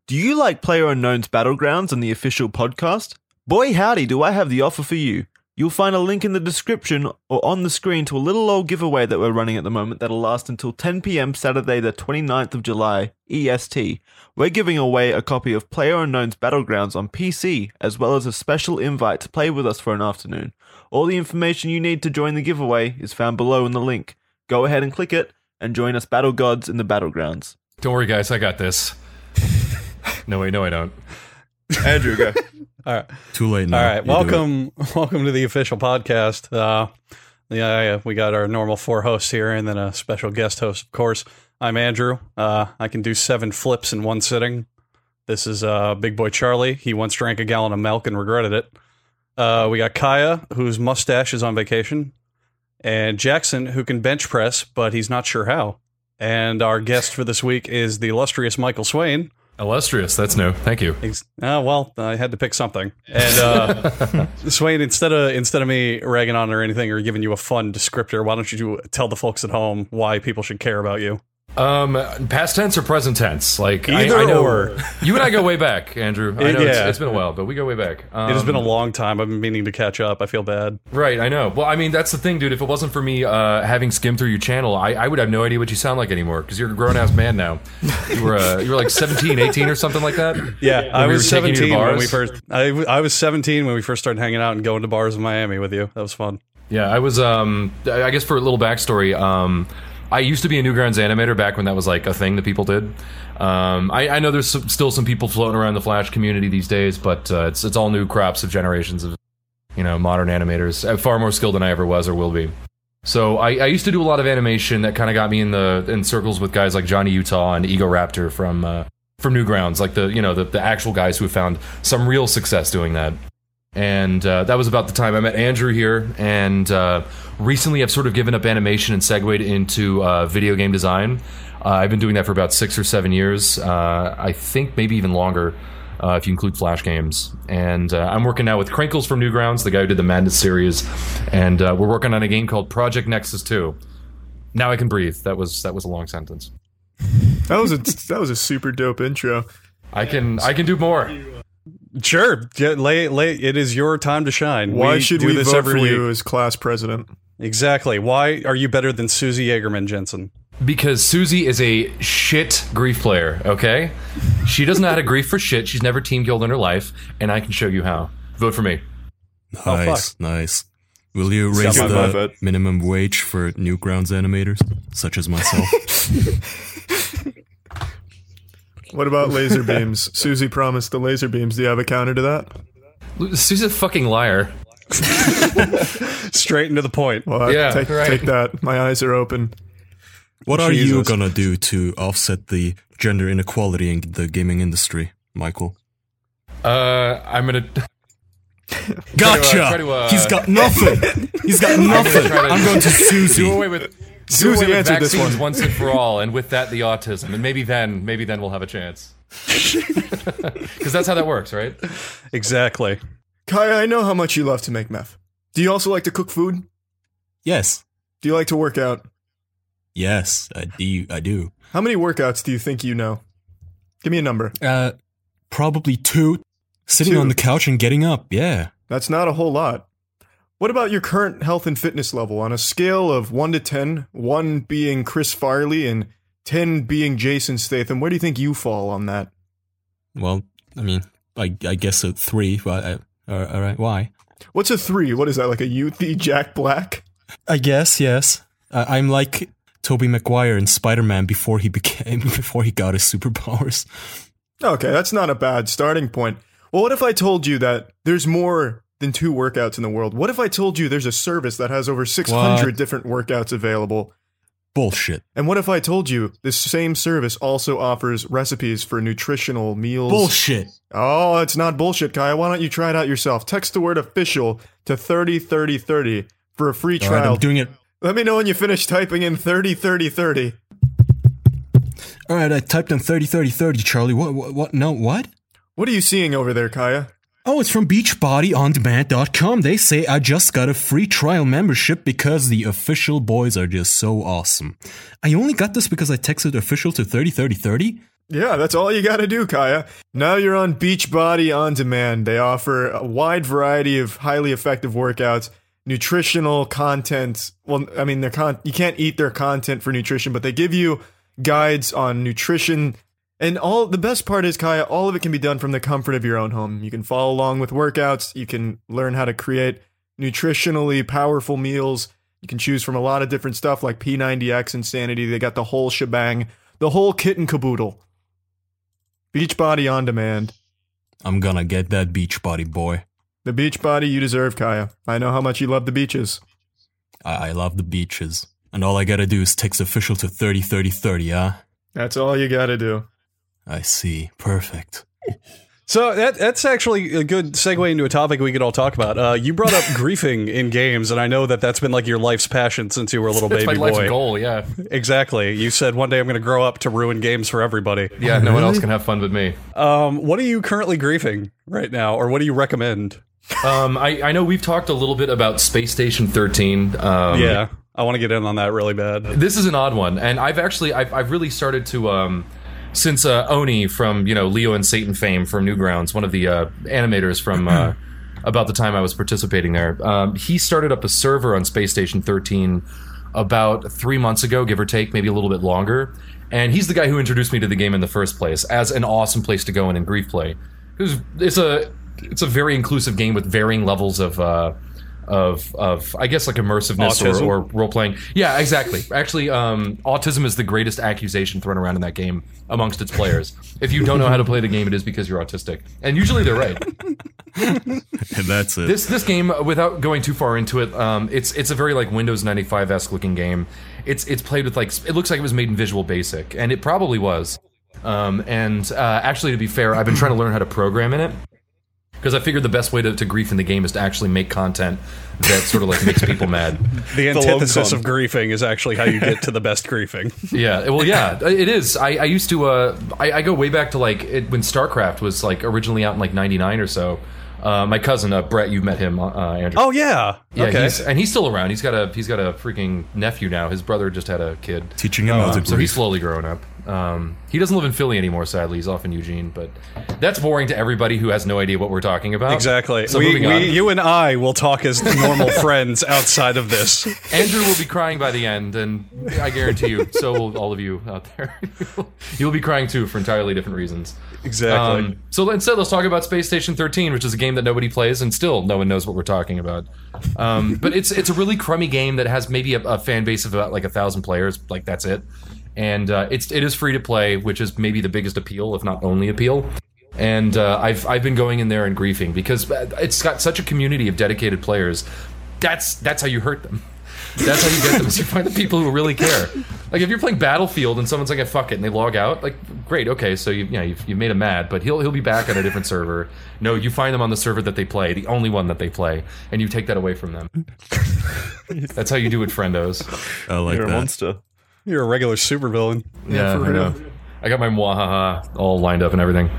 Do you like PlayerUnknown's Battlegrounds and the official podcast? Boy howdy, do I have the offer for you. You'll find a link in the description or on the screen to a little old giveaway that we're running at the moment that'll last until 10 PM Saturday the 29th of July, EST. We're giving away a copy of PlayerUnknown's Battlegrounds on PC, as well as a special invite to play with us for an afternoon. All the information you need to join the giveaway is found below in the link. Go ahead and click it, and join us Battle Gods in the Battlegrounds. Don't worry, guys, I got this. No, I don't. Andrew, go. All right. Too late now. All right. Welcome to the official podcast. We got our normal 4 hosts here and then a special guest host, of course. I'm Andrew. I can do 7 flips in one sitting. This is Big Boy Charlie. He once drank a gallon of milk and regretted it. We got Kaya, whose mustache is on vacation, and Jackson, who can bench press, but he's not sure how. And our guest for this week is the illustrious Michael Swain. Illustrious, that's new. Thank you. Well, I had to pick something. And Swain, instead of me ragging on or anything or giving you a fun descriptor, why don't you tell the folks at home why people should care about you? Past tense or present tense? Like Either I know or. You and I go way back, Andrew. I know it's been a while, but we go way back. It has been a long time. I've been meaning to catch up. I feel bad. Right, I know. Well, I mean, that's the thing, dude. If it wasn't for me having skimmed through your channel, I would have no idea what you sound like anymore, because you're a grown-ass man now. You were like 17, 18 or something like that? Yeah, I was 17 when we first... I was 17 when we first started hanging out and going to bars in Miami with you. That was fun. Yeah, I was, I guess for a little backstory, I used to be a Newgrounds animator back when that was like a thing that people did. I know there's still some people floating around the Flash community these days, but it's all new crops of generations of modern animators, far more skilled than I ever was or will be. So I used to do a lot of animation that kind of got me in circles with guys like Johnny Utah and Ego Raptor from Newgrounds, like the actual guys who have found some real success doing that. And that was about the time I met Andrew here, and recently I've sort of given up animation and segued into video game design. I've been doing that for about 6 or 7 years, I think maybe even longer, if you include Flash games. And I'm working now with Crinkles from Newgrounds, the guy who did the Madness series, and we're working on a game called Project Nexus 2. Now I can breathe. That was a long sentence. That was a super dope intro. I can do more. Sure. It is your time to shine. Why should we vote for you as class president? Exactly. Why are you better than Susie Yeagerman Jensen? Because Susie is a shit grief player, okay? She doesn't know how to grief for shit. She's never team killed in her life, and I can show you how. Vote for me. Nice. Will you raise the minimum wage for Newgrounds animators, such as myself? What about laser beams? Susie promised the laser beams. Do you have a counter to that? Susie's a fucking liar. Straight into the point. Well, take that. My eyes are open. What are you gonna do to offset the gender inequality in the gaming industry, Michael? I'm gonna... Gotcha! He's got nothing! He's got nothing! I'm going to Susie. Do away with... Susie answered this one once and for all, and with that, the autism, and maybe then we'll have a chance. Because that's how that works, right? Exactly. Kaya, I know how much you love to make meth. Do you also like to cook food? Yes. Do you like to work out? Yes, I do. How many workouts do you think you know? Give me a number. Probably 2. Sitting on the couch and getting up, yeah. That's not a whole lot. What about your current health and fitness level on a scale of 1 to 10, 1 being Chris Farley and 10 being Jason Statham? Where do you think you fall on that? Well, I mean, I guess a 3. But all right, why? What's a 3? What is that, like a youthy Jack Black? I guess, yes. I'm like Tobey Maguire in Spider-Man before he got his superpowers. Okay, that's not a bad starting point. Well, what if I told you that there's more than 2 workouts in the world? What if I told you there's a service that has over 600 different workouts available? Bullshit. And what if I told you this same service also offers recipes for nutritional meals? Bullshit. Oh, it's not bullshit, Kaya. Why don't you try it out yourself? Text the word official to 303030 for a free trial. All right, I'm doing it. Let me know when you finish typing in 303030. All right, I typed in 303030, Charlie. What? No, what? What are you seeing over there, Kaya? Oh, it's from BeachbodyOnDemand.com. They say I just got a free trial membership because the official boys are just so awesome. I only got this because I texted official to 303030. Yeah, that's all you gotta do, Kaya. Now you're on Beachbody On Demand. They offer a wide variety of highly effective workouts, nutritional content. Well, I mean, you can't eat their content for nutrition, but they give you guides on nutrition. And the best part is, Kaya, all of it can be done from the comfort of your own home. You can follow along with workouts. You can learn how to create nutritionally powerful meals. You can choose from a lot of different stuff like P90X, Insanity. They got the whole shebang, the whole kit and caboodle. Beachbody On Demand. I'm gonna get that Beachbody, boy. The Beachbody you deserve, Kaya. I know how much you love the beaches. I love the beaches. And all I gotta do is text official to 303030, huh? That's all you gotta do. I see. Perfect. So that's actually a good segue into a topic we could all talk about. You brought up griefing in games, and I know that's been like your life's passion since you were a little baby That's my boy. life's goal, yeah. Exactly. You said one day I'm going to grow up to ruin games for everybody. Yeah, no one else can have fun with me. What are you currently griefing right now, or what do you recommend? I know we've talked a little bit about Space Station 13. Yeah, I want to get in on that really bad. This is an odd one, and I've really started to since Oni from Leo and Satan fame from Newgrounds, one of the animators from about the time I was participating there, he started up a server on Space Station 13 about 3 months ago, give or take, maybe a little bit longer. And he's the guy who introduced me to the game in the first place as an awesome place to go in and grief play. It's a very inclusive game with varying levels of I guess like immersiveness or role playing. Yeah, exactly. Actually, autism is the greatest accusation thrown around in that game amongst its players. If you don't know how to play the game, it is because you're autistic, and usually they're right. And that's it. This game, without going too far into it, it's a very like Windows 95-esque looking game. It's played with like, it looks like it was made in Visual Basic, and it probably was. Actually, to be fair, I've been trying to learn how to program in it. Because I figured the best way to grief in the game is to actually make content that sort of like makes people mad. The antithesis of griefing is actually how you get to the best griefing. Yeah, well, yeah, it is. I used to, I go way back to like when StarCraft was like originally out in like 99 or so. My cousin, Brett, you've met him, Andrew. Oh, yeah. Okay. He's still around. He's got a freaking nephew now. His brother just had a kid. Teaching him how to So grief. he's slowly growing up. He doesn't live in Philly anymore, sadly. He's off in Eugene, but that's boring to everybody who has no idea what we're talking about. Exactly. So moving on. You and I will talk as normal friends outside of this. Andrew will be crying by the end, and I guarantee you, so will all of you out there. You'll be crying too for entirely different reasons. Exactly. So instead, let's talk about Space Station 13, which is a game that nobody plays, and still no one knows what we're talking about. But it's a really crummy game that has maybe a fan base of about like 1,000 players. Like that's it. And it is free to play, which is maybe the biggest appeal, if not only appeal. And I've been going in there and griefing because it's got such a community of dedicated players. That's how you hurt them. That's how you get them, is you find the people who really care. Like if you're playing Battlefield and someone's like, fuck it, and they log out, like great, okay, so you've made him mad, but he'll be back on a different server. No, you find them on the server that they play, the only one that they play, and you take that away from them. That's how you do it, friendos. I like You're a that. monster. You're a regular supervillain. Yeah, for I know. real. I got my mwahaha all lined up and everything.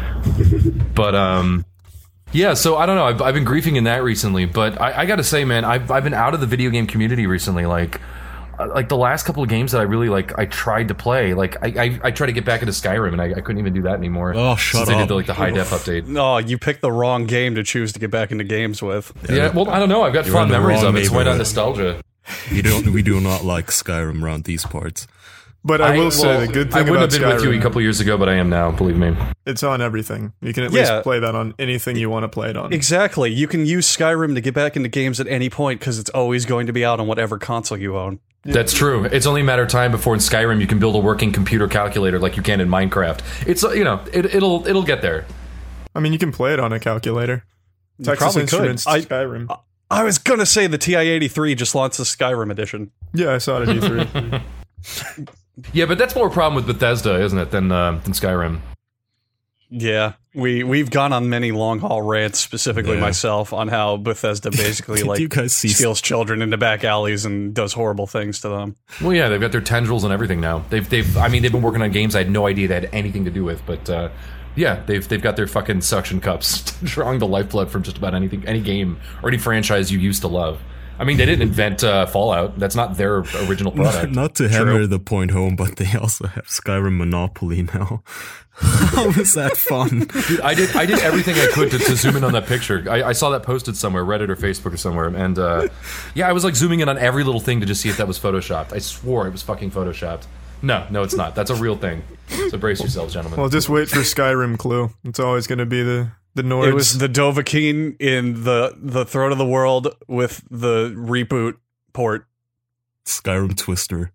But yeah, so I don't know. I've been griefing in that recently, but I got to say, man, I've been out of the video game community recently. Like the last couple of games that I really like, I tried to play. Like I tried to get back into Skyrim, and I couldn't even do that anymore. Oh, shut since they up. did the high def update. No, you picked the wrong game to choose to get back into games with. Yeah, well, I don't know. I've got You're fond in the memories wrong of it, so why not neighborhood. nostalgia? We do not like Skyrim around these parts. But I will say the good I thing wouldn't about have been with you a Skyrim, couple years ago, but I am now. Believe me. it's on everything. You can at Yeah. least play that on anything you want to play it on. Exactly. You can use Skyrim to get back into games at any point because it's always going to be out on whatever console you own. That's true. It's only a matter of time before in Skyrim you can build a working computer calculator like you can in Minecraft. It's it'll get there. I mean, you can play it on a calculator. Texas probably could. Instruments Skyrim. I was gonna say the TI-83 just launched the Skyrim edition. Yeah, I saw it at E3. Yeah, but that's more a problem with Bethesda, isn't it, than Skyrim? Yeah, we've gone on many long haul rants, specifically Yeah. myself, on how Bethesda basically Did you guys see- steals children into back alleys and does horrible things to them. Well, yeah, they've got their tendrils and everything now. They've been working on games I had no idea they had anything to do with, but yeah, they've got their fucking suction cups drawing the lifeblood from just about anything, any game or any franchise you used to love. I mean, they didn't invent Fallout. That's not their original product. Not to hammer the point home, but they also have Skyrim Monopoly now. How is that fun? Dude, I did everything I could to zoom in on that picture. I saw that posted somewhere, Reddit or Facebook or somewhere, and yeah, I was like zooming in on every little thing to just see if that was photoshopped. I swore it was fucking photoshopped. No, it's not. That's a real thing. So brace yourselves, gentlemen. Well, just wait for Skyrim clue. It's always going to be the Nords. It was the Dovahkiin in the Throne of the World with the reboot port. Skyrim Twister.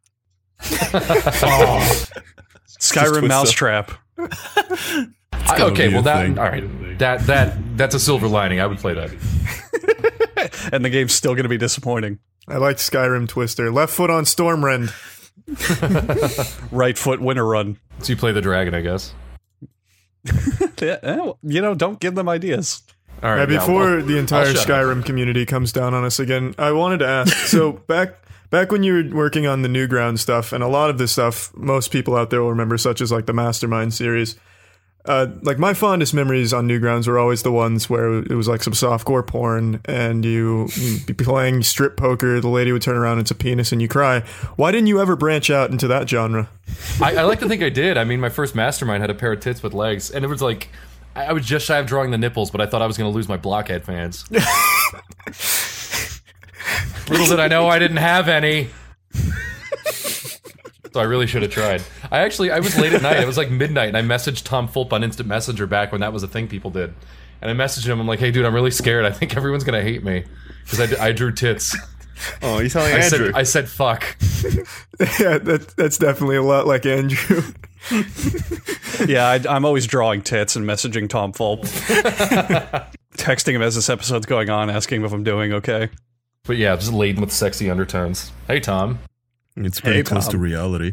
Skyrim Mousetrap. Okay, well all right. That's a silver lining. I would play that. And the game's still going to be disappointing. I liked Skyrim Twister. Left foot on Stormrend. Right foot winter run. So you play the dragon, I guess. Yeah, don't give them ideas. All right. Before the entire shut Skyrim community comes down on us again, I wanted to ask. So back when you were working on the Newgrounds stuff, and a lot of this stuff, most people out there will remember, such as like the Mastermind series. Like my fondest memories on Newgrounds were always the ones where it was like some softcore porn, and you'd be playing strip poker. The lady would turn around, it's a penis, and you cry. Why didn't you ever branch out into that genre? I like to think I did. I mean, my first Mastermind had a pair of tits with legs, and it was like I was just shy of drawing the nipples, but I thought I was going to lose my Blockhead fans. Little did I know I didn't have any. So I really should have tried. I was late at night. It was like midnight, and I messaged Tom Fulp on Instant Messenger back when that was a thing people did. And I messaged him. I'm like, hey, dude, I'm really scared. I think everyone's going to hate me. Because I drew tits. Oh, you sound like Andrew. I said fuck. Yeah, that's definitely a lot like Andrew. Yeah, I'm always drawing tits and messaging Tom Fulp. Texting him as this episode's going on, asking him if I'm doing okay. But yeah, just laden with sexy undertones. Hey, Tom. It's pretty close to reality.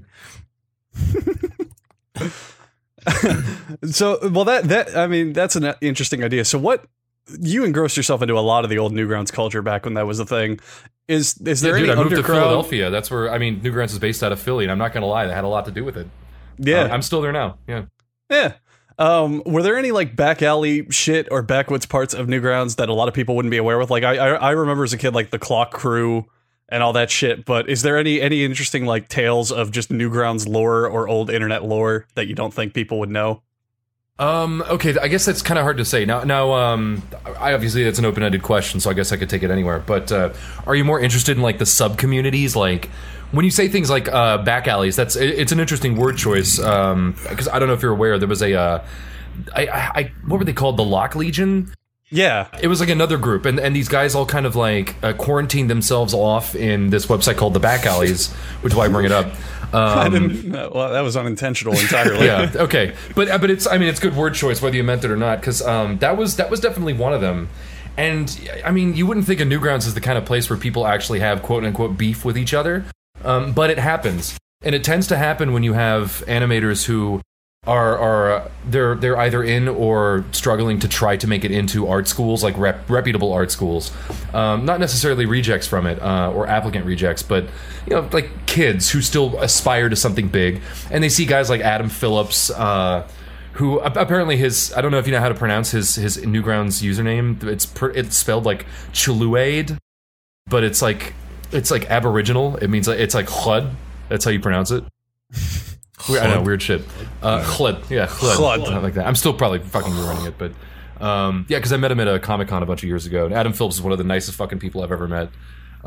So, well, that's an interesting idea. So, what you engrossed yourself into a lot of the old Newgrounds culture back when that was a thing. Is there any I moved to underground? Philadelphia. That's where Newgrounds is based out of Philly, and I'm not going to lie, that had a lot to do with it. Yeah, I'm still there now. Yeah. Yeah. Were there any like back alley shit or backwoods parts of Newgrounds that a lot of people wouldn't be aware with? Like I remember as a kid, like the Clock Crew and all that shit. But is there any interesting like tales of just Newgrounds lore or old internet lore that you don't think people would know? Okay, I guess that's kind of hard to say. Now, I obviously that's an open-ended question, so I guess I could take it anywhere. But are you more interested in like the sub-communities? Like when you say things like back alleys, it's an interesting word choice. Because I don't know if you're aware, there was what were they called? The Lock Legion. Yeah, it was like another group, and these guys all kind of like quarantined themselves off in this website called the Back Alleys, which is why I bring it up. I didn't. Well, that was unintentional entirely. Yeah. Okay. But it's good word choice whether you meant it or not, because that was definitely one of them. And I mean, you wouldn't think of Newgrounds as the kind of place where people actually have quote unquote beef with each other, but it happens, and it tends to happen when you have animators who are they're either in or struggling to try to make it into art schools, like reputable art schools, not necessarily rejects from it or applicant rejects, but like kids who still aspire to something big, and they see guys like Adam Phillips, who apparently I don't know if you know how to pronounce his Newgrounds username. It's spelled like Chiluade, but it's like Aboriginal. It means it's like Chud. That's how you pronounce it. I know, weird shit. Chlud. Yeah, Chlud. Something like that. I'm still probably fucking ruining it, but yeah, because I met him at a Comic-Con a bunch of years ago, and Adam Phillips is one of the nicest fucking people I've ever met.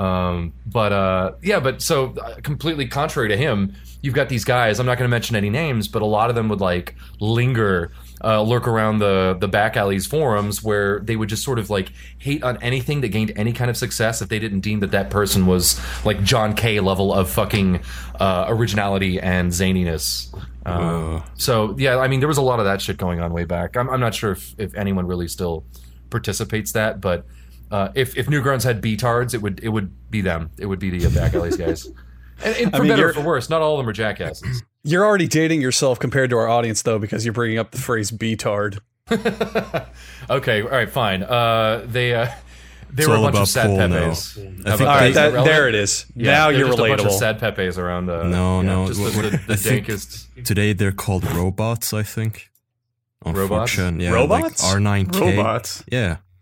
But so completely contrary to him, you've got these guys, I'm not going to mention any names, but a lot of them would like lurk around the back alleys forums where they would just sort of like hate on anything that gained any kind of success if they didn't deem that person was like John Kay level of fucking originality and zaniness. So yeah, I mean, there was a lot of that shit going on way back. I'm not sure if anyone really still participates that, but if Newgrounds had B-tards, it would be them. It would be the back alleys guys. And for better or for worse, not all of them are jackasses. You're already dating yourself compared to our audience, though, because you're bringing up the phrase B-tard. Okay, all right, fine. They were a bunch of sad pepes. I think all right, there it is. Yeah, now you're just relatable. A bunch of sad pepes around. No. Just the dankest. Today they're called robots, I think. On Robots? 4chan. Yeah, Robots? like R9K. Robots? Yeah.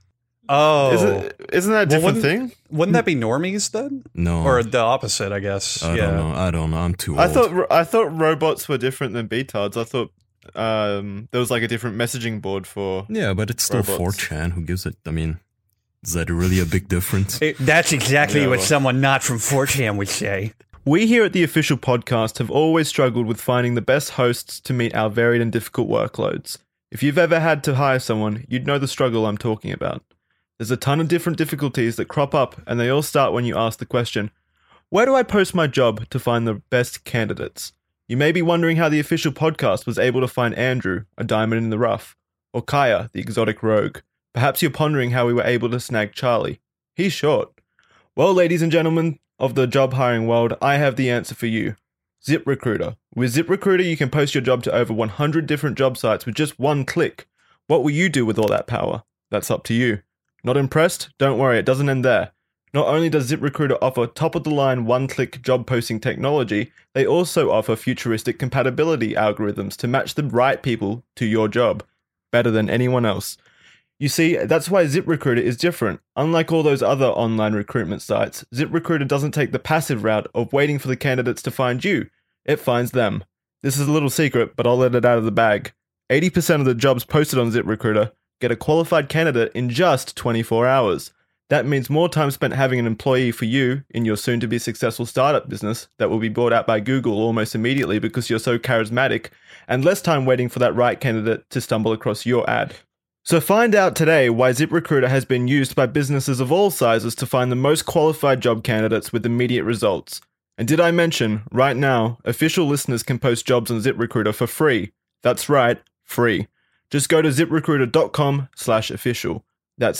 Oh, Isn't that a different thing? wouldn't that be normies then? No. Or the opposite, I guess. I don't know. I'm too old. I thought robots were different than betards. I thought there was like a different messaging board for. Yeah, but it's still robots. 4chan. Who gives it? I mean, is that really a big difference? That's exactly Yeah, what well. someone not from 4chan would say. We here at the Official Podcast have always struggled with finding the best hosts to meet our varied and difficult workloads. If you've ever had to hire someone, you'd know the struggle I'm talking about. There's a ton of different difficulties that crop up, and they all start when you ask the question, where do I post my job to find the best candidates? You may be wondering how the Official Podcast was able to find Andrew, a diamond in the rough, or Kaya, the exotic rogue. Perhaps you're pondering how we were able to snag Charlie. He's short. Well, ladies and gentlemen of the job hiring world, I have the answer for you. ZipRecruiter. With ZipRecruiter, you can post your job to over 100 different job sites with just one click. What will you do with all that power? That's up to you. Not impressed? Don't worry, it doesn't end there. Not only does ZipRecruiter offer top-of-the-line one-click job posting technology, they also offer futuristic compatibility algorithms to match the right people to your job, better than anyone else. You see, that's why ZipRecruiter is different. Unlike all those other online recruitment sites, ZipRecruiter doesn't take the passive route of waiting for the candidates to find you. It finds them. This is a little secret, but I'll let it out of the bag. 80% of the jobs posted on ZipRecruiter get a qualified candidate in just 24 hours. That means more time spent having an employee for you in your soon-to-be successful startup business that will be bought out by Google almost immediately because you're so charismatic, and less time waiting for that right candidate to stumble across your ad. So find out today why ZipRecruiter has been used by businesses of all sizes to find the most qualified job candidates with immediate results. And did I mention, right now, official listeners can post jobs on ZipRecruiter for free. That's right, free. Just go to ziprecruiter.com/official. That's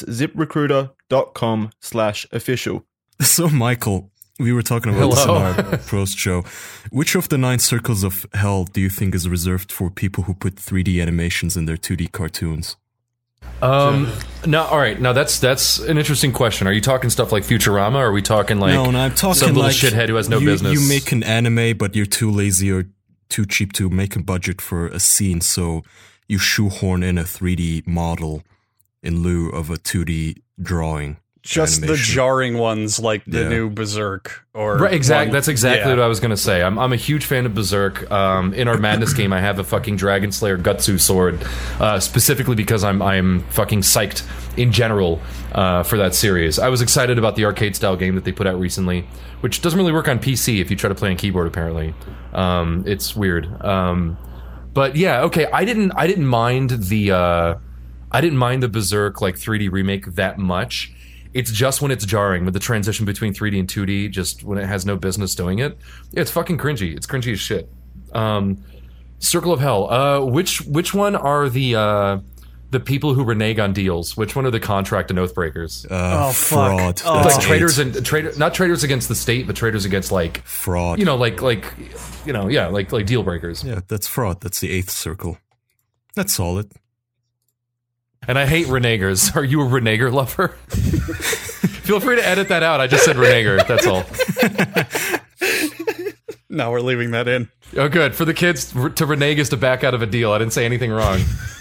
ziprecruiter.com/official. So, Michael, we were talking about this in Hello. our post show. Which of the 9 circles of hell do you think is reserved for people who put 3D animations in their 2D cartoons? No, all right. Now that's an interesting question. Are you talking stuff like Futurama, or are we talking like No, I'm talking some little like shithead who has no business? You make an anime, but you're too lazy or too cheap to make a budget for a scene, so you shoehorn in a 3D model in lieu of a 2D drawing. Just the animation. jarring ones like the Yeah. new Berserk or Right, exactly. one- That's exactly yeah. what I was gonna say. I'm a huge fan of Berserk. In our Madness game, I have a fucking Dragon Slayer Gutsu sword, specifically because I'm fucking psyched in general for that series. I was excited about the arcade style game that they put out recently, which doesn't really work on PC if you try to play on keyboard. Apparently, it's weird. But yeah, okay. I didn't mind the Berserk like 3D remake that much. It's just when it's jarring with the transition between 3D and 2D, just when it has no business doing it. Yeah, it's fucking cringy. It's cringy as shit. Circle of Hell. Which one are the people who renege on deals? Which one are the contract and oath breakers? Oh, fuck. Fraud. Oh. That's Like traitors 8. and not traitors against the state, but traitors against like Fraud. like deal breakers. Yeah, that's fraud. That's the 8th circle. That's solid. And I hate renegers. Are you a reneger lover? Feel free to edit that out. I just said reneger. That's all. No, we're leaving that in. Oh, good. For the kids, to renege is to back out of a deal. I didn't say anything wrong.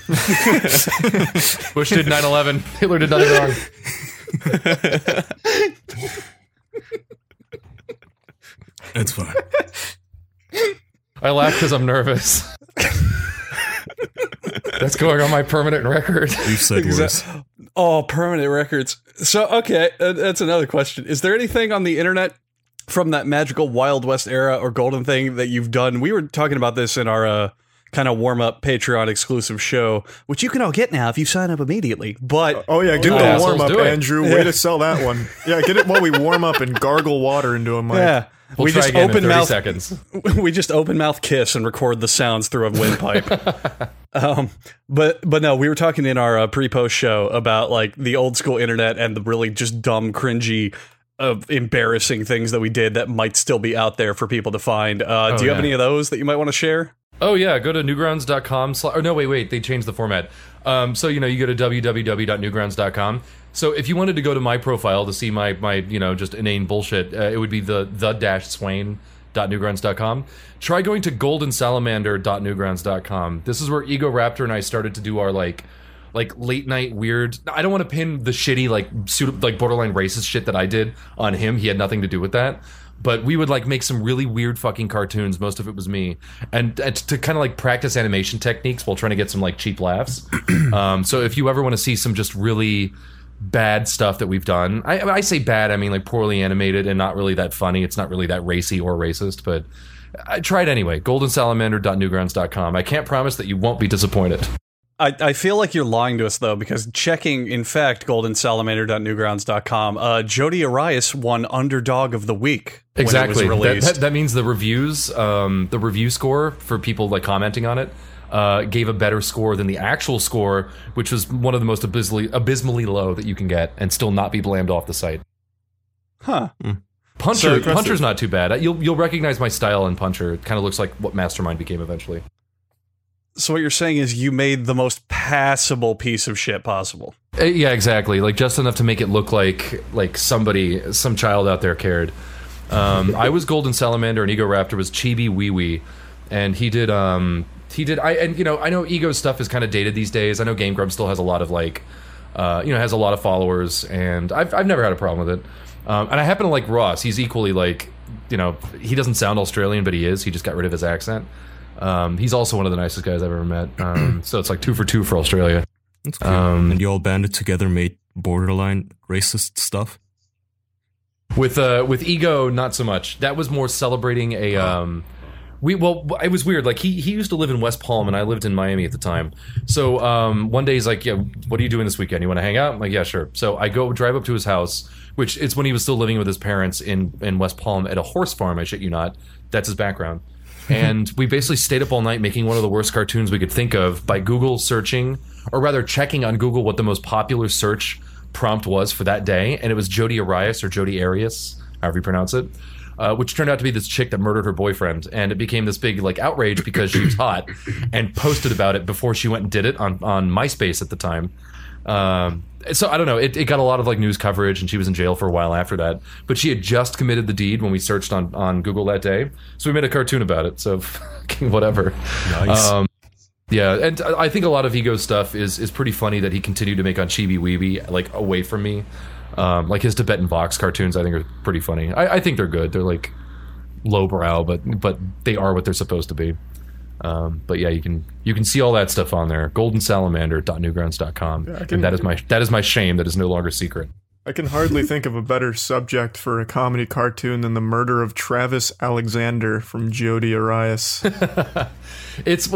Bush did 9/11. Hitler did nothing wrong. It's fine. I laugh because I'm nervous. That's going on my permanent record. You've said worse. Oh, permanent records. So, okay, that's another question. Is there anything on the internet from that magical Wild West era or Golden thing that you've done? We were talking about this in our kind of warm-up Patreon exclusive show, which you can all get now if you sign up immediately. But Oh yeah, get the assholes, warm up, do it. Andrew. Way to sell that one. Yeah, get it while we warm up and gargle water into a mic. yeah, We'll we try just again in open 30 mouth seconds. we just open mouth kiss and record the sounds through a windpipe. But no, we were talking in our pre-post show about like the old school internet and the really just dumb, cringy, embarrassing things that we did that might still be out there for people to find. Do you have yeah. any of those that you might want to share? Oh yeah, go to newgrounds.com. Or no, wait, they changed the format. So you go to www.newgrounds.com. So if you wanted to go to my profile to see my just inane bullshit, it would be the-swain.newgrounds.com. Try going to goldensalamander.newgrounds.com. This is where Ego Raptor and I started to do our like like late night weird. I don't want to pin the shitty like borderline racist shit that I did on him. He had nothing to do with that. But we would like make some really weird fucking cartoons. Most of it was me, and to kind of like practice animation techniques while trying to get some like cheap laughs. So if you ever want to see some just really bad stuff that we've done, I say bad, I mean like poorly animated and not really that funny. It's not really that racy or racist, but I tried anyway. goldensalamander.newgrounds.com. I can't promise that you won't be disappointed. I feel like you're lying to us, though, because checking, in fact, goldensalamander.newgrounds.com, Jody Arias won Underdog of the Week. Exactly. When it was released. That means the reviews, the review score for people like commenting on it, gave a better score than the actual score, which was one of the most abysmally low that you can get and still not be blamed off the site. Huh. Puncher's not too bad. You'll recognize my style in Puncher. It kind of looks like what Mastermind became eventually. So what you're saying is you made the most passable piece of shit possible. Yeah, exactly. Like just enough to make it look like some child out there cared. I was Golden Salamander and Ego Raptor was Chibi Wee Wee, and he did. I know Ego's stuff is kind of dated these days. I know Game Grumps still has a lot of has a lot of followers, and I've never had a problem with it. And I happen to like Ross. He's equally like, he doesn't sound Australian, but he is. He just got rid of his accent. He's also one of the nicest guys I've ever met. So it's like 2 for 2 for Australia. That's cool. And you all banded together, made borderline racist stuff? With Ego, not so much. That was more celebrating a... it was weird. Like, he used to live in West Palm, and I lived in Miami at the time. So one day he's like, yeah, what are you doing this weekend? You want to hang out? I'm like, yeah, sure. So I drive up to his house, which it's when he was still living with his parents in West Palm at a horse farm, I shit you not. That's his background. And we basically stayed up all night making one of the worst cartoons we could think of by Google searching, or rather checking on Google what the most popular search prompt was for that day, and it was Jody Arias or Jody Arias, however you pronounce it, which turned out to be this chick that murdered her boyfriend, and it became this big like outrage because she was hot, and posted about it before she went and did it on MySpace at the time. So I don't know, it got a lot of like news coverage, and she was in jail for a while after that, but she had just committed the deed when we searched on Google that day, so we made a cartoon about it. So whatever. Nice. Yeah, and I think a lot of Ego's stuff is pretty funny that he continued to make on Chibi Weeby, like away from me. Like his Tibetan Vox cartoons I think are pretty funny. I think they're good. They're like lowbrow, but they are what they're supposed to be. But yeah, you can see all that stuff on there. goldensalamander.newgrounds.com. Yeah, and that is my shame that is no longer secret. I can hardly think of a better subject for a comedy cartoon than the murder of Travis Alexander from Jody Arias. This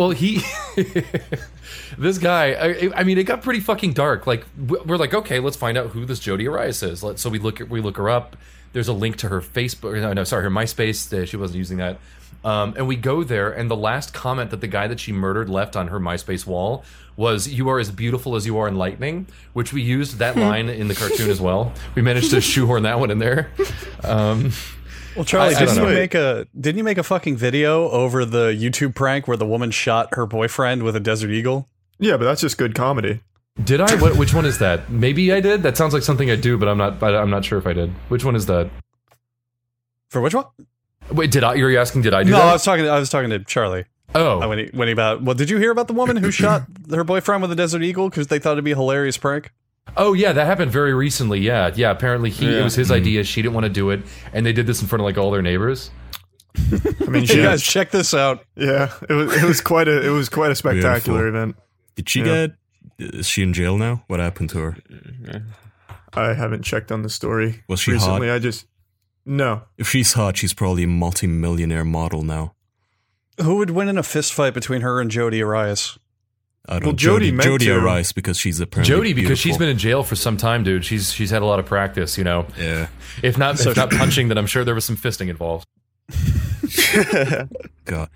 guy, I mean, it got pretty fucking dark. Like, we're like, okay, let's find out who this Jody Arias is. So we look her up. There's a link to her Facebook, her MySpace. She wasn't using that. And we go there, and the last comment that the guy that she murdered left on her MySpace wall was, "You are as beautiful as you are enlightening," which we used that line in the cartoon as well. We managed to shoehorn that one in there. Well, Charlie, didn't you make a fucking video over the YouTube prank where the woman shot her boyfriend with a Desert Eagle? Yeah, but that's just good comedy. Did I? Which one is that? Maybe I did. That sounds like something I do, but I'm not sure if I did. Which one is that? For which one? Wait, you're asking? Did I do that? No, I was talking to Charlie. Oh, when he about. Well, did you hear about the woman who shot her boyfriend with a Desert Eagle because they thought it'd be a hilarious prank? Oh yeah, that happened very recently. Yeah. Apparently, it was his idea. She didn't want to do it, and they did this in front of like all their neighbors. I mean, you guys check this out. Yeah, it was quite a spectacular event. Did she get? Is she in jail now? What happened to her? I haven't checked on the story. Was she recently? hot? No. If she's hot, she's probably a multi-millionaire model now. Who would win in a fist fight between her and Jody Arias? I don't know. Jody Arias because she's apparently Jody because beautiful. she's been in jail for some time, dude. She's had a lot of practice, you know. Yeah. If not punching, then I'm sure there was some fisting involved. God.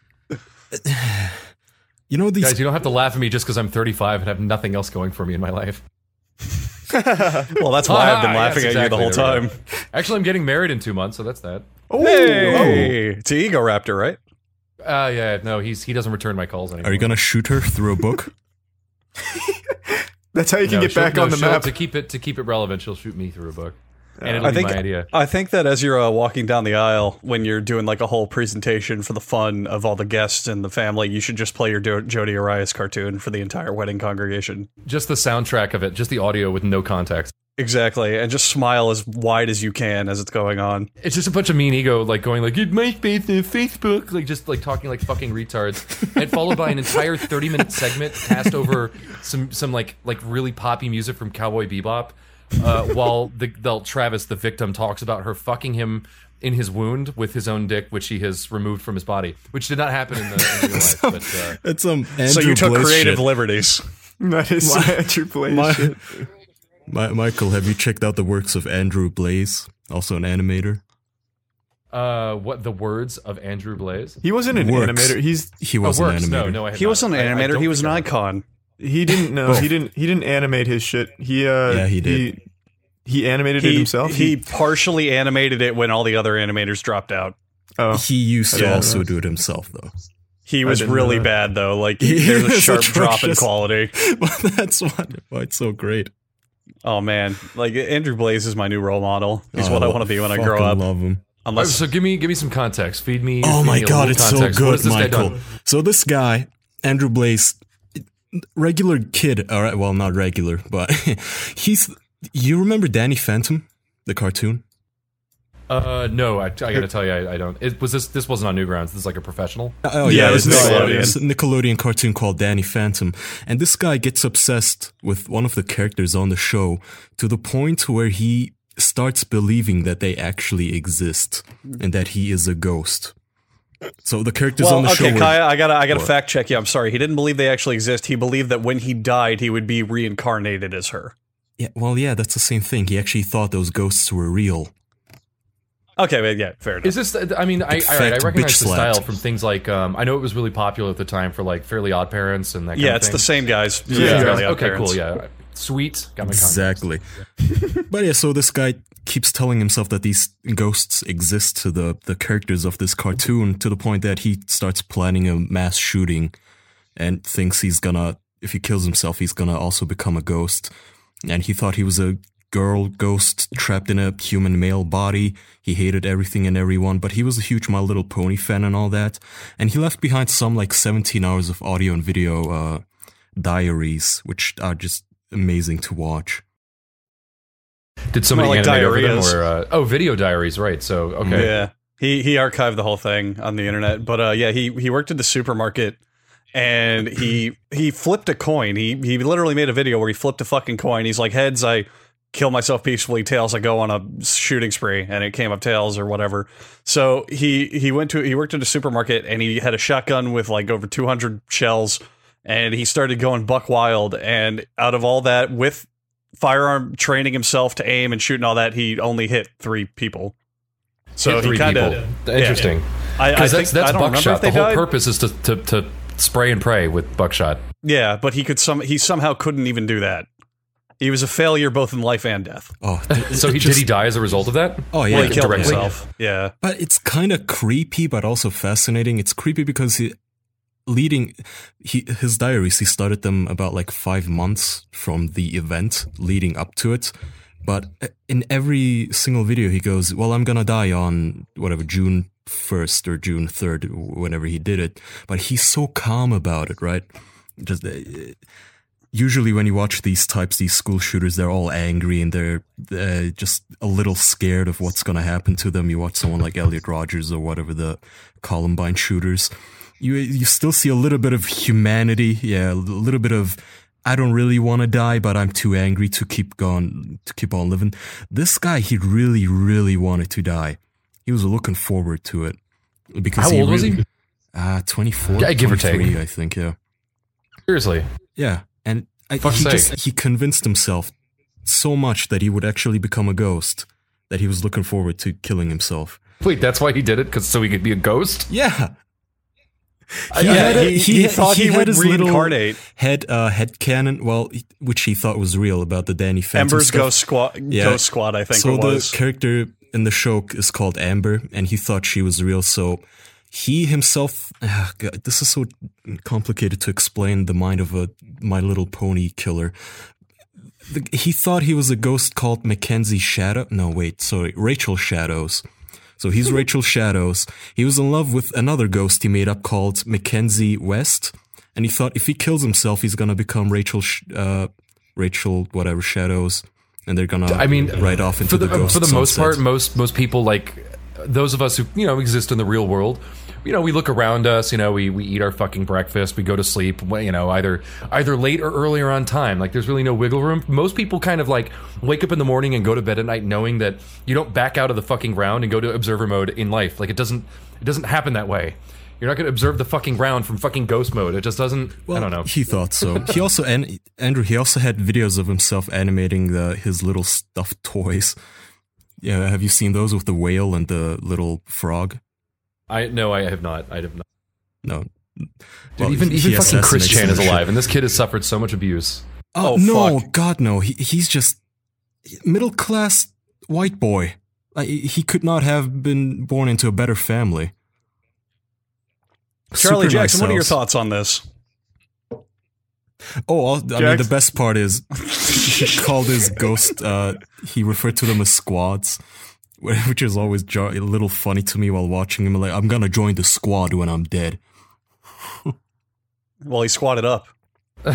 You know these guys. You don't have to laugh at me just because I'm 35 and have nothing else going for me in my life. Well, that's why I've been laughing at you the whole time. Actually, I'm getting married in 2 months, so that's that. Hey, to Ego Raptor, right? Yeah, no, he doesn't return my calls anymore. Are you gonna shoot her through a book? That's how you can get back on the map. To keep it relevant, she'll shoot me through a book. and it'll be my idea. I think that as you're walking down the aisle, when you're doing like a whole presentation for the fun of all the guests and the family, you should just play your Jodi Arias cartoon for the entire wedding congregation. Just the soundtrack of it, just the audio with no context. Exactly, and just smile as wide as you can as it's going on. It's just a bunch of mean ego, like going like, MySpace and Facebook, like just like talking like fucking retards, and followed by an entire 30-minute segment cast over some like really poppy music from Cowboy Bebop, while Travis, the victim, talks about her fucking him in his wound with his own dick, which he has removed from his body, which did not happen in real life. But It's Andrew So you took Blaze creative shit. liberties. That is Andrew Blaze shit. Michael, have you checked out the works of Andrew Blaze, also an animator? what the words of Andrew Blaze? He wasn't an Works. animator. He was an Works. animator. No, I had He not. wasn't an I animator. don't He was an think I- icon. He didn't know. Both. He didn't animate his shit. He he did. He animated it himself. He partially animated it when all the other animators dropped out. oh He used to Yeah. also do it himself, though. He was didn't really know that. bad though. Like He there's a was sharp drop in atrocious. quality. But that's why it's so great. Oh man, like Andrew Blaze is my new role model. He's Oh, what I want to be when I grow fucking up. love him. Unless So give me some context. Feed me. Oh feed my me a god, little it's so context. What good, has this guy Michael. done? So this guy, Andrew Blaze, regular kid. All right, well, not regular, but he's. You remember Danny Phantom, the cartoon? No, I gotta tell you, I don't. This wasn't on Newgrounds. This is like a professional. Oh Yeah, it's it's Nickelodeon. Nickelodeon. It's a Nickelodeon cartoon called Danny Phantom, and this guy gets obsessed with one of the characters on the show to the point where he starts believing that they actually exist and that he is a ghost. So the characters on well, the show. okay, were- Kaya, I gotta What? fact check you. I'm sorry. He didn't believe they actually exist. He believed that when he died, he would be reincarnated as her. Yeah, well, yeah, that's the same thing. He actually thought those ghosts were real. Okay, but yeah, fair enough. Is this? I mean, I fact, recognize bitch the slapped. style from things like. I know it was really popular at the time for like Fairly Odd Parents and that. Yeah, kind it's of the thing. same guys. Yeah. Fairly Odd Okay, Parents. cool. Yeah, sweet. Got my context. Exactly. But yeah, so this guy keeps telling himself that these ghosts exist to the characters of this cartoon to the point that he starts planning a mass shooting and thinks he's gonna, if he kills himself, he's gonna also become a ghost. And he thought he was a girl ghost trapped in a human male body. He hated everything and everyone, but he was a huge My Little Pony fan and all that. And he left behind some like 17 hours of audio and video diaries, which are just amazing to watch. Did somebody More like animate over them? diarrheas. Or video diaries, right? So okay. Yeah, he archived the whole thing on the internet. But yeah, he worked at the supermarket, and he flipped a coin. He literally made a video where he flipped a fucking coin. He's like, heads, I kill myself peacefully. Tails, I go on a shooting spree, and it came up tails or whatever. So he worked at a supermarket, and he had a shotgun with like over 200 shells, and he started going buck wild. And out of all that, with firearm training himself to aim and shoot and all that, he only hit 3 people. So Hit 3 he kind people. of Interesting. I Because think that's I don't remember buckshot. if they The whole died. purpose is to spray and pray with buckshot. Yeah, but he somehow couldn't even do that. He was a failure both in life and death. Oh, So did he die as a result of that? Oh yeah, Well, he killed directly. himself. Yeah. But it's kind of creepy, but also fascinating. It's creepy because his diaries, he started them about like 5 months from the event leading up to it. But in every single video, he goes, well, I'm gonna die on whatever, June 1st or June 3rd, whenever he did it. But he's so calm about it, right? Just usually when you watch these school shooters, they're all angry and they're just a little scared of what's going to happen to them. You watch someone like Elliot Rogers or whatever, the Columbine shooters. You still see a little bit of humanity. Yeah, a little bit of, I don't really want to die, but I'm too angry to keep on living. This guy, he really, really wanted to die. He was looking forward to it. Because How old was he? 24, Yeah, give or take. 23, I think, yeah. Seriously. Yeah, and Fuck's sake. he convinced himself so much that he would actually become a ghost that he was looking forward to killing himself. Wait, that's why he did it? So he could be a ghost? Yeah. He thought he would his little reincarnate. head cannon, well, which he thought was real about the Danny Phantom Ember's stuff. Ghost Squad, I think So it was. the character in the show is called Amber, and he thought she was real. So he himself, God, this is so complicated to explain the mind of a My Little Pony killer. he thought he was a ghost called Mackenzie Shadow. No, wait, sorry, Rachel Shadows. So he's Rachel Shadows. He was in love with another ghost he made up called Mackenzie West, and he thought if he kills himself, he's gonna become Rachel whatever Shadows, and they're gonna ride off into the ghost for the most sunset. part, most people, like those of us who exist in the real world, we look around us, we eat our fucking breakfast, we go to sleep, either late or earlier on time. Like there's really no wiggle room. Most people kind of like wake up in the morning and go to bed at night knowing that you don't back out of the fucking round and go to observer mode in life. Like it doesn't happen that way. You're not going to observe the fucking round from fucking ghost mode. It just doesn't. Well, I don't know. He thought so. He also Andrew. He also had videos of himself animating his little stuffed toys. Yeah, have you seen those with the whale and the little frog? No, I have not. No. Dude, Well, even he fucking Chris assassinates Chan is them. alive, and this kid has suffered so much abuse. Oh, Oh, no, fuck. God, no. He's just middle class white boy. He could not have been born into a better family. Charlie Super Jackson, nice what are your house. thoughts on this? Oh, I mean, the Jax? best part is he called his ghost, he referred to them as squads, which is always a little funny to me while watching him. Like, I'm gonna join the squad when I'm dead. Well, he squatted up. He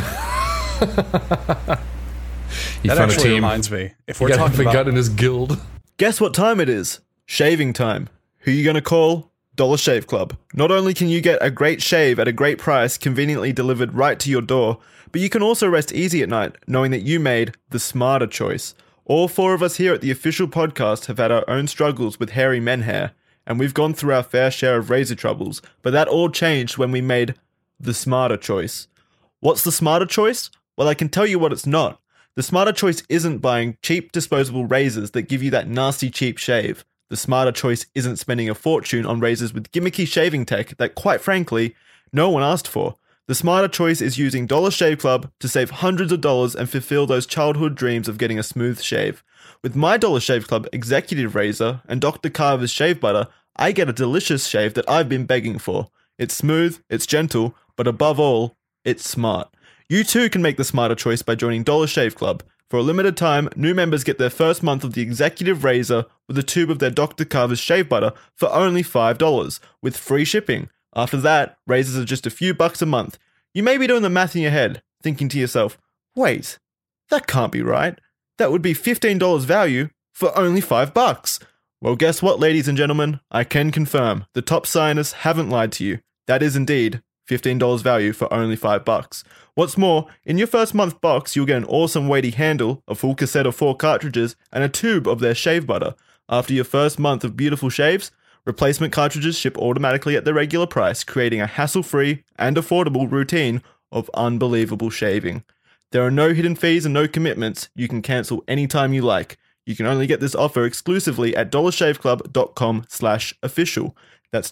That found a actually team. reminds me. If He we're talking about... got in his guild. Guess what time it is? Shaving time. Who you gonna call? Dollar Shave Club. Not only can you get a great shave at a great price conveniently delivered right to your door, but you can also rest easy at night knowing that you made the smarter choice. All four of us here at the official podcast have had our own struggles with hairy men hair, and we've gone through our fair share of razor troubles, but that all changed when we made the smarter choice. What's the smarter choice? Well, I can tell you what it's not. The smarter choice isn't buying cheap disposable razors that give you that nasty cheap shave. The smarter choice isn't spending a fortune on razors with gimmicky shaving tech that, quite frankly, no one asked for. The smarter choice is using Dollar Shave Club to save hundreds of dollars and fulfill those childhood dreams of getting a smooth shave. With my Dollar Shave Club Executive Razor and Dr. Carver's Shave Butter, I get a delicious shave that I've been begging for. It's smooth, it's gentle, but above all, it's smart. You too can make the smarter choice by joining Dollar Shave Club. For a limited time, new members get their first month of the Executive Razor with a tube of their Dr. Carver's Shave Butter for only $5, with free shipping. After that, razors are just a few bucks a month. You may be doing the math in your head, thinking to yourself, wait, that can't be right. That would be $15 value for only $5. Well, guess what, ladies and gentlemen? I can confirm the top scientists haven't lied to you. That is indeed $15 value for only $5. What's more, in your first month box, you'll get an awesome weighty handle, a full cassette of 4 cartridges, and a tube of their shave butter. After your first month of beautiful shaves, replacement cartridges ship automatically at the regular price, creating a hassle-free and affordable routine of unbelievable shaving. There are no hidden fees and no commitments. You can cancel anytime you like. You can only get this offer exclusively at dollarshaveclub.com/official. That's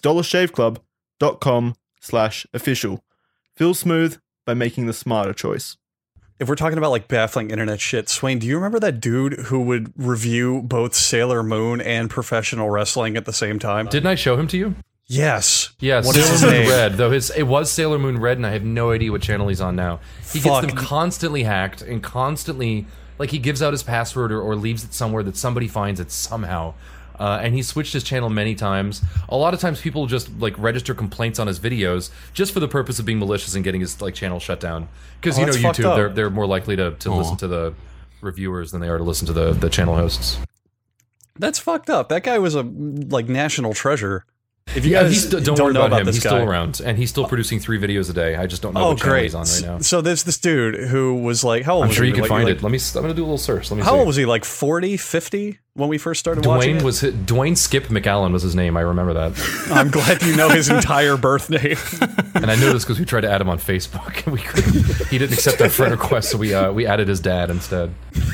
dollarshaveclub.com/official. Feel smooth by making the smarter choice. If we're talking about like baffling internet shit, Swain, do you remember that dude who would review both Sailor Moon and professional wrestling at the same time? Didn't I show him to you? Yes. Yeah, What is his Sailor Moon name? Red. Though it was Sailor Moon Red, and I have no idea what channel he's on now. He Fuck. gets them constantly hacked and constantly, like, he gives out his password or leaves it somewhere that somebody finds it somehow. And he switched his channel many times. A lot of times people just like register complaints on his videos just for the purpose of being malicious and getting his like channel shut down. Because Oh, that's fucked YouTube, up. they're more likely to listen to the reviewers than they are to listen to the channel hosts. That's fucked up. That guy was a like national treasure. If you Yeah, guys don't worry know about about him. this He's guy, still around, and he's still producing 3 videos a day. I just don't know oh what channel great. he's on right now. So there's this dude who was like, how old I'm was sure he? you can Like- find like- it. I'm gonna do a little search. Let me How see. old was he? Like 40, 50 when we first started watching it? Dwayne Skip McAllen was his name. I remember that, I'm glad you know his entire birth name. and I know this because we tried to add him on Facebook, and we couldn't. He didn't accept our friend request, so we added his dad instead.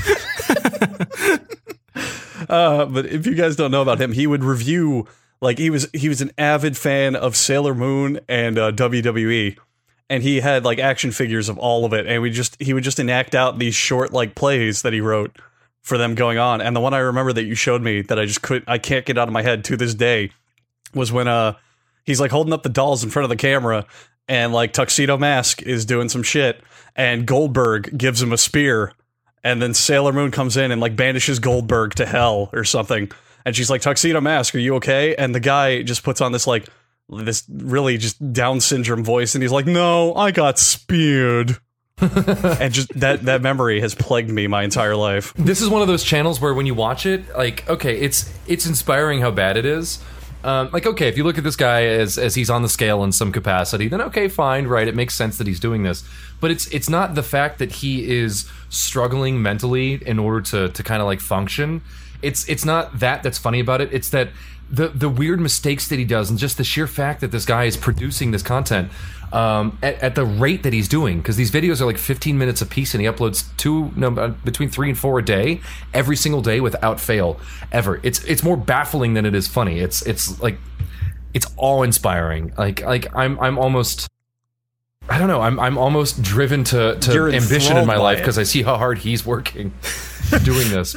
But if you guys don't know about him, he would review, like he was an avid fan of Sailor Moon and WWE, and he had like action figures of all of it, and he would just enact out these short like plays that he wrote for them going on. And the one I remember that you showed me that I can't get out of my head to this day was when he's like holding up the dolls in front of the camera, and like Tuxedo Mask is doing some shit, and Goldberg gives him a spear. And then Sailor Moon comes in and like banishes Goldberg to hell or something. And she's like, Tuxedo Mask, are you okay? And the guy just puts on this like this really just Down syndrome voice, and he's like, no, I got speared. And just that memory has plagued me my entire life. This is one of those channels where when you watch it, like, okay, it's inspiring how bad it is. Like, okay, if you look at this guy as he's on the scale in some capacity, then okay, fine, right, it makes sense that he's doing this. But it's not the fact that he is struggling mentally in order to kind of like function. It's not that's funny about it. It's that the weird mistakes that he does, and just the sheer fact that this guy is producing this content at the rate that he's doing, because these videos are like 15 minutes a piece, and he uploads between 3 and 4 a day, every single day without fail, ever. It's more baffling than it is funny. It's like it's awe-inspiring. Like I'm almost, I don't know. I'm almost driven to ambition in my life because I see how hard he's working doing this.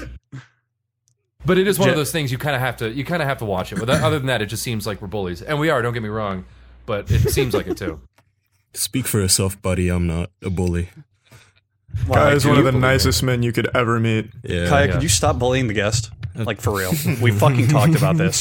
But it is one of those things you kind of have to watch it. But other than that, it just seems like we're bullies, and we are. Don't get me wrong, but it seems like it too. Speak for yourself, buddy. I'm not a bully. Kaya is one of the nicest men you could ever meet. Yeah. Kaya, could you stop bullying the guest? Like, for real. We fucking talked about this.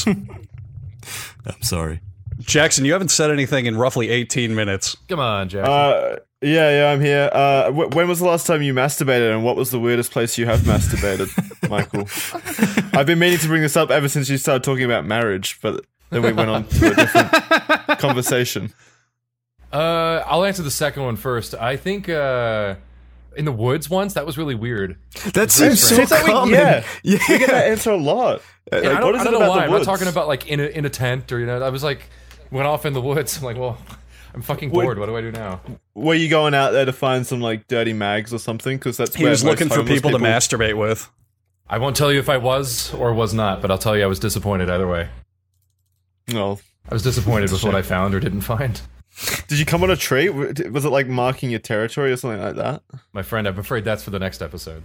I'm sorry. Jackson, you haven't said anything in roughly 18 minutes. Come on, Jack. Yeah, I'm here. When was the last time you masturbated, and what was the weirdest place you have masturbated, Michael? I've been meaning to bring this up ever since you started talking about marriage, but then we went on to a different conversation. I'll answer the second one first. I think in the woods once, that was really weird. That seems so common. Yeah, we get that answer a lot. I Like, what is don't it know about why. the I'm not woods? talking about like in a tent, or I was like went off in the woods. I'm like, well, I'm fucking bored. What do I do now? Were you going out there to find some like dirty mags or something? Because that's He where was most looking for homeless people to masturbate with. I won't tell you if I was or was not, but I'll tell you I was disappointed either way. No. I was disappointed with what I found or didn't find. Did you come on a tree? Was it like marking your territory or something like that? My friend, I'm afraid that's for the next episode.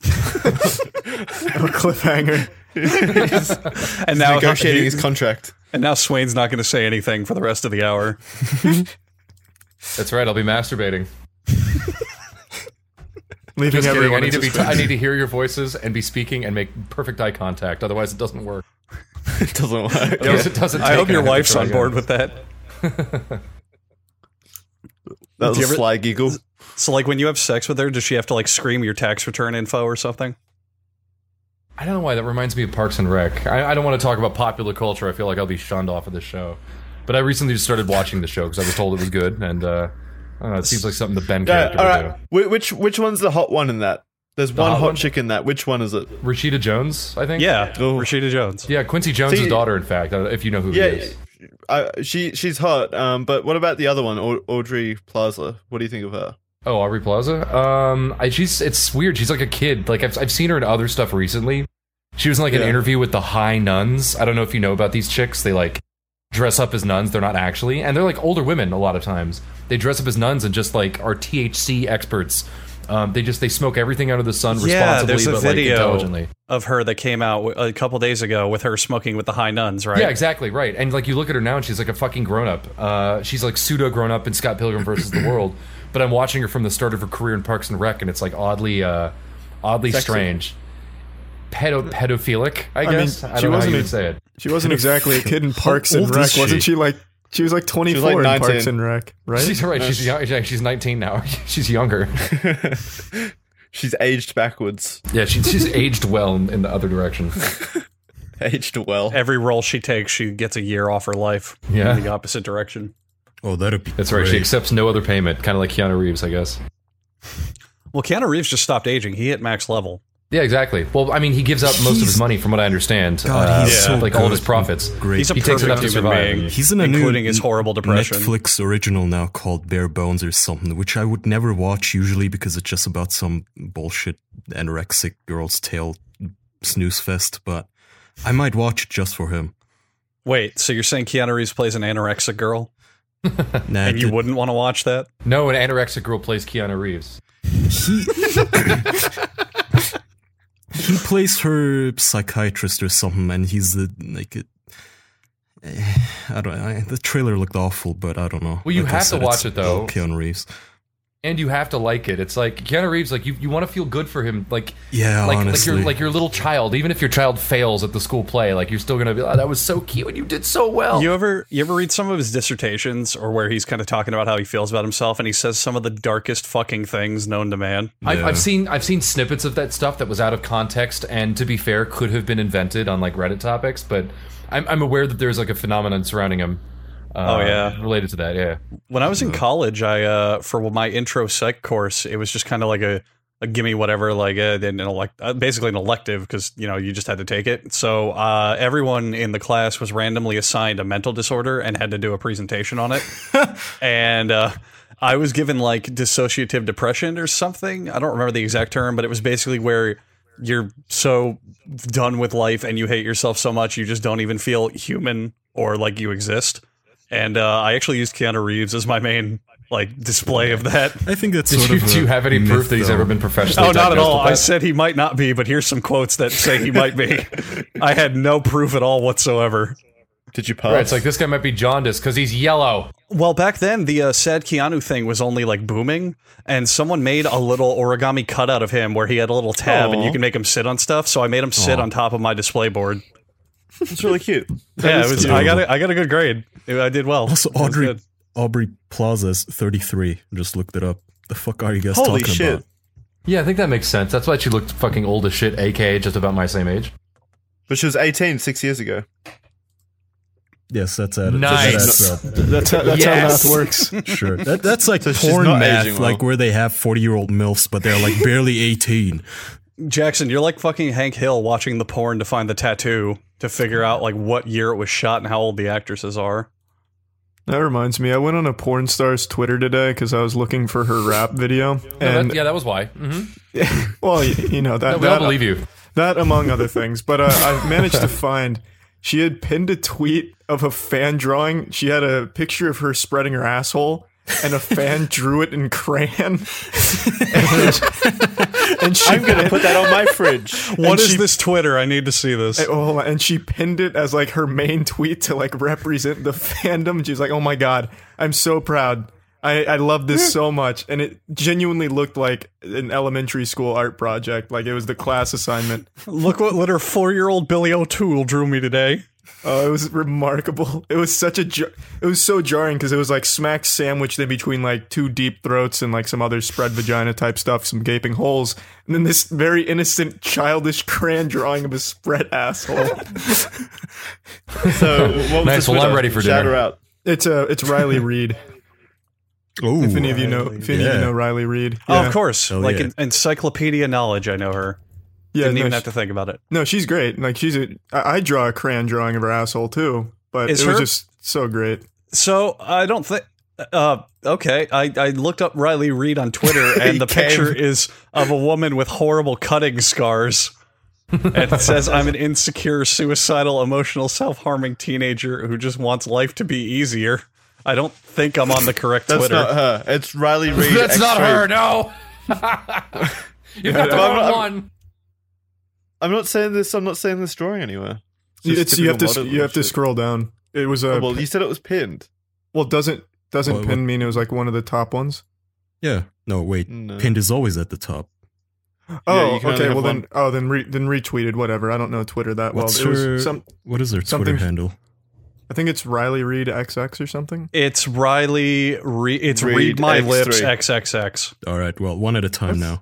Cliffhanger. And now Negotiating his contract. And now Swain's not going to say anything for the rest of the hour. That's right. I'll be masturbating. Leaving Just kidding. everyone I in need suspense. to hear your voices and be speaking and make perfect eye contact. Otherwise, it doesn't work. It doesn't work. It doesn't. I take hope it. your have to wife's try on again. board with that. That was Do a you ever- sly giggle. So, like, when you have sex with her, does she have to, like, scream your tax return info or something? I don't know why that reminds me of Parks and Rec. I don't want to talk about popular culture. I feel like I'll be shunned off of this show. But I recently just started watching the show because I was told it was good, and I don't know, it seems like something the Ben character all would right. Which one's the hot one in that? There's one hot hot one? chick in that. Which one is it? do. Rashida Jones, I think. Yeah, Oh. Rashida Jones. Yeah, Quincy Jones' See- daughter, in fact, if you know who he Yeah, is. she's hot. But what about the other one, Audrey Plaza? What do you think of her? Oh, Aubrey Plaza. It's weird. She's like a kid. Like I've seen her in other stuff recently. She was in like an Yeah. interview with the High Nuns. I don't know if you know about these chicks. They like dress up as nuns. They're not actually, and they're like older women a lot of times. They dress up as nuns and just like are THC experts. They smoke everything under the sun Yeah, responsibly, there's a but like video intelligently. of her that came out a couple days ago with her smoking with the High Nuns, right? Yeah, exactly, right. And like you look at her now and she's like a fucking grown up. She's like pseudo grown up in Scott Pilgrim versus the World. But I'm watching her from the start of her career in Parks and Rec, and it's like oddly Sexy. strange. Pedophilic, I mean, guess. I she don't know how wasn't you a- would say it. She wasn't exactly a kid in Parks and old Rec, is she? wasn't she? Like she was like 24 in 19. Parks and Rec, right? She's right. She's young. Yeah, she's 19 now. She's younger. She's aged backwards. Yeah, she's aged well in the other direction. Aged well. Every role she takes, she gets a year off her life Yeah. in the opposite direction. Oh, that'd be That's right. She great. accepts no other payment, kind of like Keanu Reeves, I guess. Well, Keanu Reeves just stopped aging. He hit max level. Yeah, exactly. Well, I mean, he gives up most of his money, from what I understand. God, he's so like all of his good. profits. Great. He's a He takes perfect enough to human survive. being, He's in a including new his horrible depression. Netflix original now called Bare Bones or something, which I would never watch usually because it's just about some bullshit anorexic girl's tale snooze fest, but I might watch it just for him. Wait, so you're saying Keanu Reeves plays an anorexic girl? Nah, And you wouldn't want to watch that? No, an anorexic girl plays Keanu Reeves. he plays her psychiatrist or something, and he's the I don't. The trailer looked awful, but I don't know. Well, you Like I have to said, watch it's it, though. Keanu Reeves. and you have to like it. It's like Keanu Reeves, like you want to feel good for him, like honestly. like your little child. Even if your child fails at the school play, like you're still gonna be, oh, that was so cute and you did so well. You ever read some of his dissertations, or where he's kind of talking about how he feels about himself, and he says some of the darkest fucking things known to man? I've seen snippets of that stuff that was out of context, and to be fair, could have been invented on like Reddit topics. But I'm aware that there's like a phenomenon surrounding him. Related to that, yeah. When I was in college, I for my intro psych course, it was just kind of like a gimme whatever, like basically an elective, because you just had to take it. So everyone in the class was randomly assigned a mental disorder and had to do a presentation on it. And I was given like dissociative depression or something. I don't remember the exact term, but it was basically where you're so done with life and you hate yourself so much you just don't even feel human or like you exist. And I actually used Keanu Reeves as my main like display of that. I think that's Do you have any proof that he's ever been professionally? Oh, not at all. with that? I said he might not be, but here's some quotes that say he might be. I had no proof at all whatsoever. Did you pass? Right, it's like this guy might be jaundiced because he's yellow. Well, back then, the sad Keanu thing was only like booming, and someone made a little origami cutout of him where he had a little tab and you can make him sit on stuff. So I made him sit on top of my display board. It's really cute. Yeah, it was. I got a good grade. I did well. Also, It was good. Aubrey Plaza's 33. Just looked it up. The fuck are you guys Holy talking shit. about? Yeah, I think that makes sense. That's why she looked fucking old as shit, aka just about my same age. But she was 18 6 years ago. Yes, that's it. Nice. That's how Yes. math works. Sure. That's like So she's porn not math, aging well. like where they have 40-year-old MILFs, but they're like barely 18. Jackson, you're like fucking Hank Hill watching the porn to find the tattoo to figure out like what year it was shot and how old the actresses are. That reminds me, I went on a porn star's Twitter today because I was looking for her rap video. And that was why. Mm-hmm. well, you know that. We all believe you. That among other things, but I managed to find she had pinned a tweet of a fan drawing. She had a picture of her spreading her asshole, and a fan drew it in crayon. and I'm gonna put that on my fridge. What is this Twitter? I need to see this. And she pinned it as like her main tweet to like represent the fandom. She's like, "Oh my god, I'm so proud. I love this so much." And it genuinely looked like an elementary school art project. Like it was the class assignment. Look what little 4-year-old Billy O'Toole drew me today. Oh, it was remarkable. It was such it was so jarring because it was like smack sandwiched in between like two deep throats and like some other spread vagina type stuff, some gaping holes, and then this very innocent, childish crayon drawing of a spread asshole. So, what was Nice. Well, I'm ready for Shout dinner. her out. It's Riley Reid. Oh, If any of you know, you know Riley Reid. Oh, of course. Hell Like yeah. encyclopedia knowledge, I know her. Yeah, Didn't no, even she- have to think about it. No, she's great. Like I draw a crayon drawing of her asshole too, but Is it was her- just so great. So I don't think. Okay, I looked up Riley Reid on Twitter, and the picture is of a woman with horrible cutting scars. And it says, "I'm an insecure, suicidal, emotional, self-harming teenager who just wants life to be easier." I don't think I'm on the correct That's Twitter. not her. It's Riley Reid. That's not X-ray. her. No. You got the wrong one. I'm not saying this. I'm not saying this drawing anywhere. It's you have to scroll down. It was a Well, you said it was pinned. well. Doesn't What- pin mean it was like one of the top ones? Yeah. No, wait. No. Pinned is always at the top. Oh, you can only okay. have Well one. then retweeted. Whatever. I don't know Twitter that well. What's It was her, what is her Twitter something- handle? I think it's Riley Reid XX or something. It's Riley. It's Reid Read My X3. Lips XXX. All right. Well, one at a time now.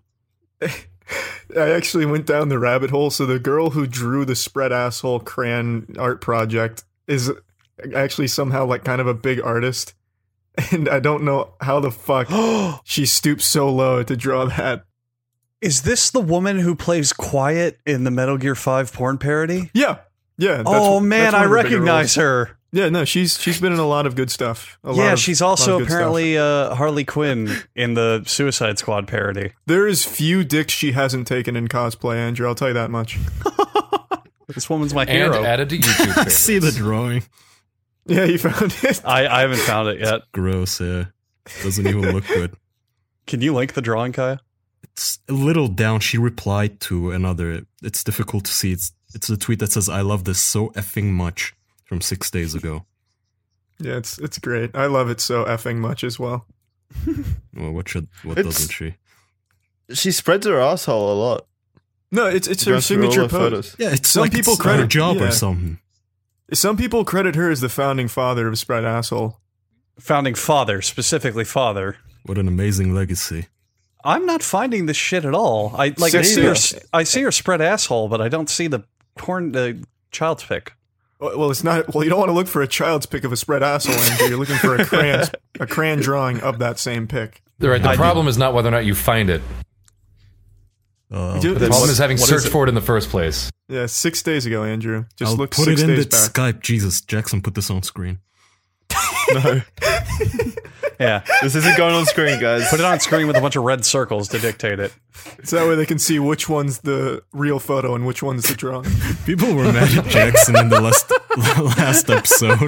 I actually went down the rabbit hole. So the girl who drew the spread asshole crayon art project is actually somehow like kind of a big artist, and I don't know how the fuck she stooped so low to draw that. Is this the woman who plays Quiet in the Metal Gear 5 porn parody? Yeah. That's Oh that's man, one I of her bigger recognize roles. her. Yeah, no, she's been in a lot of good stuff. Yeah, she's also lot of good stuff. apparently Harley Quinn in the Suicide Squad parody. There is few dicks she hasn't taken in cosplay, Andrew. I'll tell you that much. This woman's my And hero. added to YouTube. I favorites. see the drawing. Yeah, you found it. I haven't found it yet. Gross. Yeah. Doesn't even look good. Can you link the drawing, Kaya? It's a little down. She replied to another. It's difficult to see. It's a tweet that says, "I love this so effing much" from 6 days ago. Yeah, it's great. I love it so effing much as well. Well, what It's- doesn't she? She spreads her asshole a lot. No, it's her Goes through all signature her pose. photos. Yeah, it's Some like people it's her credit- job yeah. or something. Some people credit her as the founding father of spread asshole. Founding father, specifically father. What an amazing legacy. I'm not finding this shit at all. I see her spread asshole, but I don't see the child's pic. Well, it's not. Well, you don't want to look for a child's pic of a spread asshole, Andrew. You're looking for a crayon drawing of that same pic. Right. The problem is not whether or not you find it. Dude, The problem is having what is searched it? for it in the first place. Yeah, 6 days ago, Andrew. Just I'll look put 6 it in days the back. Skype. Jesus, Jackson, put this on screen. No, Yeah. this isn't going on screen, guys. Put it on screen with a bunch of red circles to dictate it. So that way they can see which one's the real photo and which one's the drawing. People were mad at Jackson in the last episode.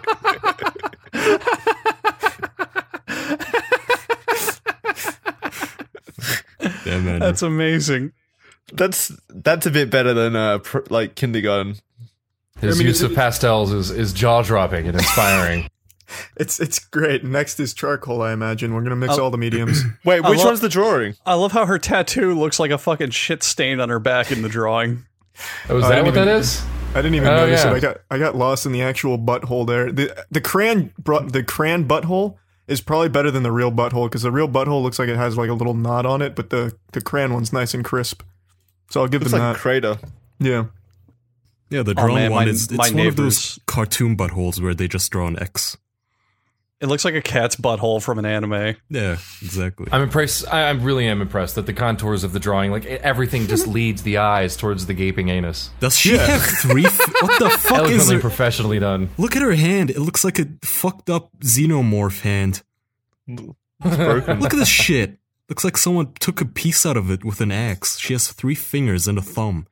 Damn, man. That's amazing. That's a bit better than like kindergarten. His use of pastels is jaw dropping and inspiring. It's great. Next is charcoal, I imagine. We're gonna mix all the mediums. Wait, I which lo- one's the drawing? I love how her tattoo looks like a fucking shit stain on her back in the drawing. Oh, is I that didn't what that even- is? I didn't even Oh, notice yeah. it. I got lost in the actual butthole there. The crayon butthole is probably better than the real butthole because the real butthole looks like it has like a little knot on it, but the crayon one's nice and crisp. So I'll give Looks them like a that. crater. Yeah. Yeah, the drawn man, one my- is it's my one of those neighbors- cartoon buttholes where they just draw an X. It looks like a cat's butthole from an anime. Yeah, exactly. I'm impressed. I really am impressed that the contours of the drawing, like everything, just leads the eyes towards the gaping anus. Does she have three? What the fuck is Eloquently, her? professionally done. Look at her hand. It looks like a fucked up xenomorph hand. It's broken. Look at this shit. Looks like someone took a piece out of it with an axe. She has 3 fingers and a thumb.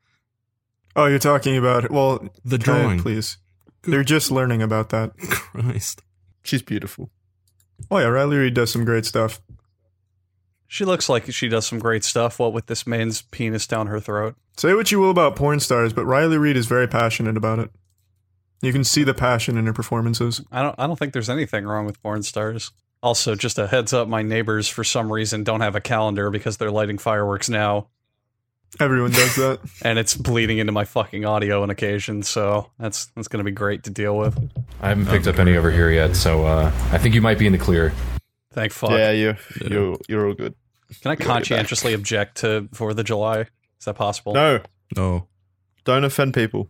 Oh, you're talking about well The Kaya, drawing. please. They're just learning about that. Christ. She's beautiful. Oh yeah, Riley Reid does some great stuff. She looks like she does some great stuff, what with this man's penis down her throat. Say what you will about porn stars, but Riley Reid is very passionate about it. You can see the passion in her performances. I don't think there's anything wrong with porn stars. Also, just a heads up, my neighbors for some reason don't have a calendar because they're lighting fireworks now, Everyone does that. and it's bleeding into my fucking audio on occasion, so that's going to be great to deal with. I haven't picked up any over here yet, so I think you might be in the clear. Thank fuck. Yeah, you're all good. Can I conscientiously object to 4th of July? Is that possible? No, No. don't offend people.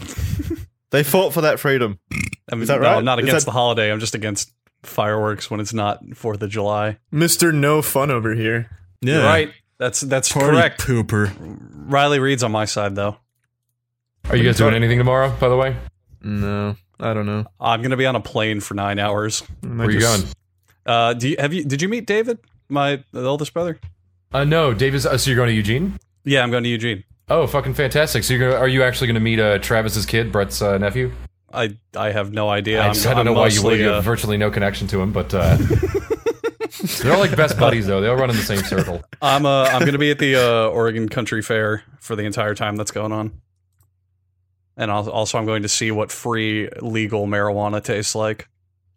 They fought for that freedom. I mean, Is that no, right? I'm not Is against that- the holiday. I'm just against fireworks when it's not 4th of July. Mr. No Fun over here. Yeah. You're right. That's Party correct. pooper. Riley Reid's on my side, though. Are you guys doing anything tomorrow, by the way? No, I don't know. I'm going to be on a plane for 9 hours. Where are you going? Did you meet David, the oldest brother? No, Dave is. So you're going to Eugene? Yeah, I'm going to Eugene. Oh, fucking fantastic! So are you actually going to meet Travis's kid, Brett's nephew? I have no idea. I don't know why you would. You have virtually no connection to him, but they're all like best buddies, though. They all run in the same circle. I'm going to be at the Oregon Country Fair for the entire time that's going on, and also I'm going to see what free legal marijuana tastes like,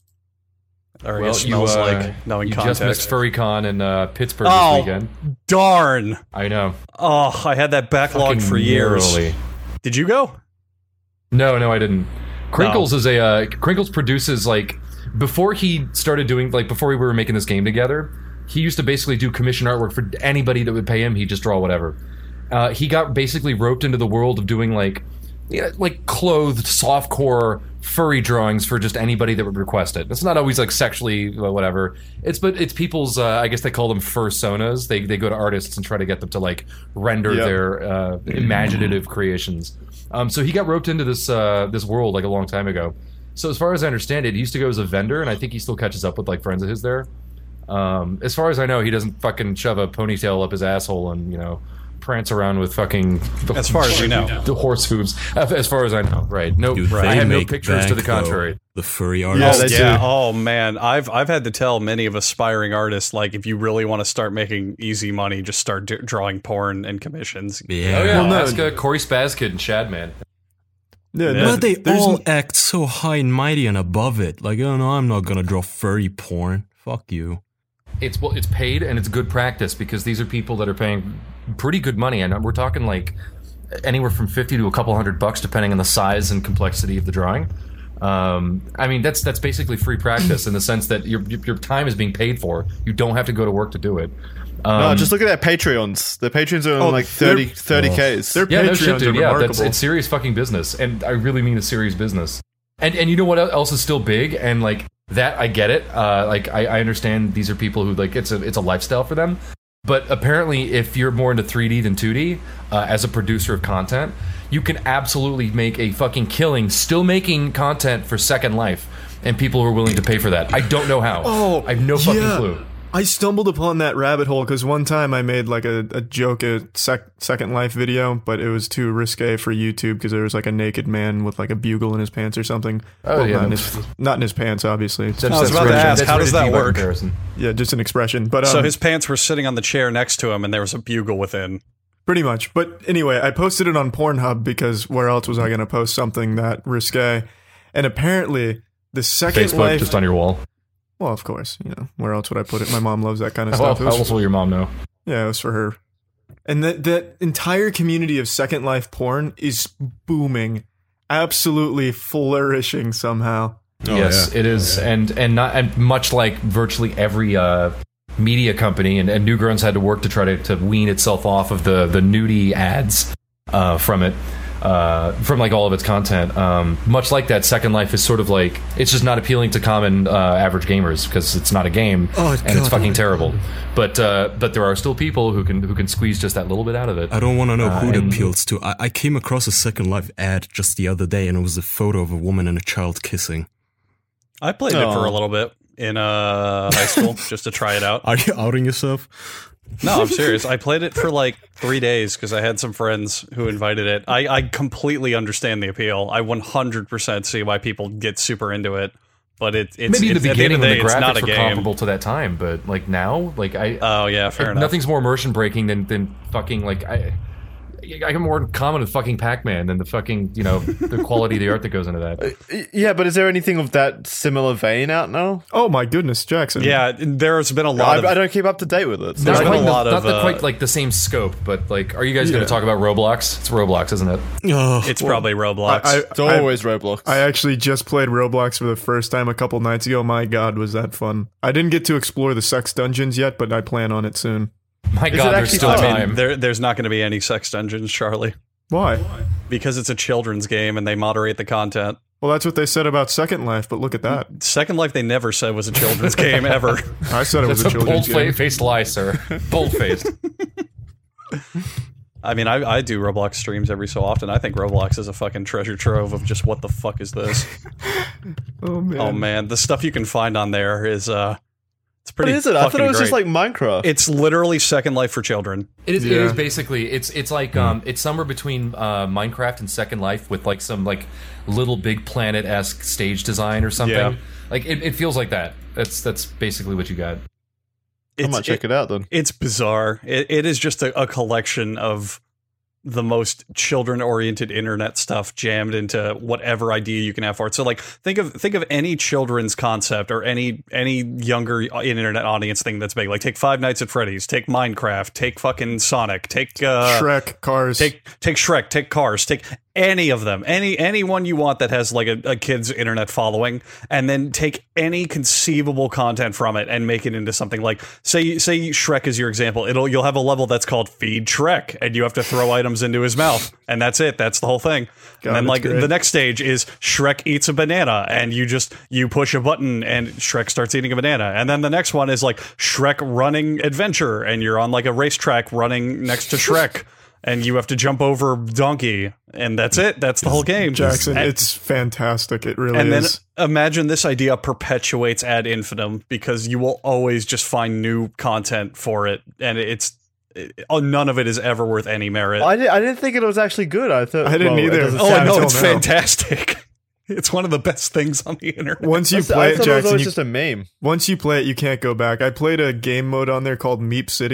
or I guess smells like, knowing you context. just missed FurryCon in Pittsburgh Oh. this weekend. Darn! I know. Oh, I had that backlog Fucking for years. narrowly. Did you go? No, I didn't. Crinkles is a Crinkles produces like before he started doing like before we were making this game together. He used to basically do commission artwork for anybody that would pay him. He'd just draw whatever. He got basically roped into the world of doing like clothed softcore furry drawings for just anybody that would request it. It's not always like sexually whatever. It's people's I guess they call them fursonas. They go to artists and try to get them to like render their imaginative creations. So he got roped into this world like a long time ago. So as far as I understand it, he used to go as a vendor, and I think he still catches up with like friends of his there. As far as I know, he doesn't fucking shove a ponytail up his asshole and prance around with fucking. As far as you know. the horse hooves. As far as I know, right? No, Dude, I they have no make pictures to the bank, though. contrary. The furry Yeah, artists. they Yeah. do. Oh man, I've had to tell many of aspiring artists, like, if you really want to start making easy money, just start drawing porn and commissions. Yeah. Oh yeah, Well, no. ask Corey Spazkid and Shadman. Yeah, Yeah. But they there's all act so high and mighty and above it. Like, oh no, I'm not gonna draw furry porn. fuck you. It's paid and it's good practice because these are people that are paying pretty good money, and we're talking like anywhere from $50 to a couple $100 depending on the size and complexity of the drawing. I mean, that's basically free practice in the sense that your time is being paid for. You don't have to go to work to do it. No, just look at their Patreons. Their Patreons are on like 30Ks. Their Yeah, no Patreons shit, dude. are Yeah, remarkable. it's serious fucking business, and I really mean a serious business. And you know what else is still big, and like that, I get it. Like I understand these are people who like it's a lifestyle for them. But apparently, if you're more into 3D than 2D, as a producer of content, you can absolutely make a fucking killing still making content for Second Life, and people are willing to pay for that. I don't know how. I have no fucking clue. I stumbled upon that rabbit hole because one time I made like a joke, Second Life video, but it was too risque for YouTube because there was like a naked man with like a bugle in his pants or something. Oh, yeah. Not in his pants, obviously. It's I was about to ask, how does that work? yeah, just an expression. But So his pants were sitting on the chair next to him, and there was a bugle within. pretty much. But anyway, I posted it on Pornhub because where else was I going to post something that risque? And apparently, the Second Facebook Life. just on your wall. Well, of course, where else would I put it? My mom loves that kind of How stuff. It was- else will your mom know? Yeah, it was for her. And that entire community of Second Life porn is booming, absolutely flourishing somehow. Yes, it is, and much like virtually every media company, and Newgrounds had to work to try to wean itself off of the nudie ads from it. From like all of its content, much like that, Second Life is sort of like it's just not appealing to common average gamers because it's not a game and it's fucking terrible. But there are still people who can squeeze just that little bit out of it. I don't want to know who it appeals to. I came across a Second Life ad just the other day, and it was a photo of a woman and a child kissing. I played it for a little bit in high school just to try it out. Are you outing yourself? No, I'm serious. I played it for like 3 days because I had some friends who invited it. I completely understand the appeal. I 100% see why people get super into it. But it's Maybe in the at beginning end when of the the day, it's not graphics a were game. comparable to that time, but like now, like Oh yeah, fair enough. nothing's more immersion breaking than fucking like I got more in common with fucking Pac-Man than the fucking the quality of the art that goes into that. Yeah, but is there anything of that similar vein out now? Oh my goodness, Jackson. Yeah, there's been a lot I of. don't keep up to date with it. There's been a lot of, not quite like the same scope, but like, are you guys going to talk about Roblox? It's Roblox, isn't it? Oh, It's probably Roblox. It's always Roblox. I actually just played Roblox for the first time a couple nights ago. My God, was that fun! I didn't get to explore the sex dungeons yet, but I plan on it soon. My it God, there's actually still fun? time. there's not going to be any sex dungeons, Charlie, Why? because it's a children's game and they moderate the content. Well, that's what they said about Second Life, but look at that. Second Life, they never said was a children's game ever. I said it was That's a a children's game. bold-faced lie, sir. Bold-faced. I mean, I do Roblox streams every so often. I think Roblox is a fucking treasure trove of just what the fuck is this? Oh man. Oh man, the stuff you can find on there is it's pretty. What is it? I thought it was fucking just like great. Minecraft. It's literally Second Life for children. It is. Yeah. It is basically. It's like it's somewhere between Minecraft and Second Life with like some like Little Big Planet-esque stage design or something. Yeah. Like it feels like that. That's basically what you got. I might check it out then. It's bizarre. It is just a collection of the most children-oriented internet stuff jammed into whatever idea you can have for it. So, like, think of any children's concept or any younger internet audience thing that's big. Like, take Five Nights at Freddy's, take Minecraft, take fucking Sonic, take Shrek, Cars. Take Shrek, take Cars, take any of them, any one you want that has like a kid's internet following, and then take any conceivable content from it and make it into something like say Shrek is your example. You'll have a level that's called Feed Shrek, and you have to throw items into his mouth, and that's it. That's the whole thing. God, and then it's like great. the next stage is Shrek eats a banana, and you push a button and Shrek starts eating a banana. And then the next one is like Shrek running adventure, and you're on like a racetrack running next to Shrek. And you have to jump over Donkey, and that's it. That's the whole game. Jackson, and, it's fantastic. It really and then is. imagine this idea perpetuates ad infinitum because you will always just find new content for it, and none of it is ever worth any merit. I didn't think it was actually good. I thought I didn't well, it either. doesn't Oh, sound- I know until it's now. fantastic. It's one of the best things on the internet. Once you I play it, thought it was Jackson, always just a meme. once you play it, you can't go back. I played a game mode on there called Meep City,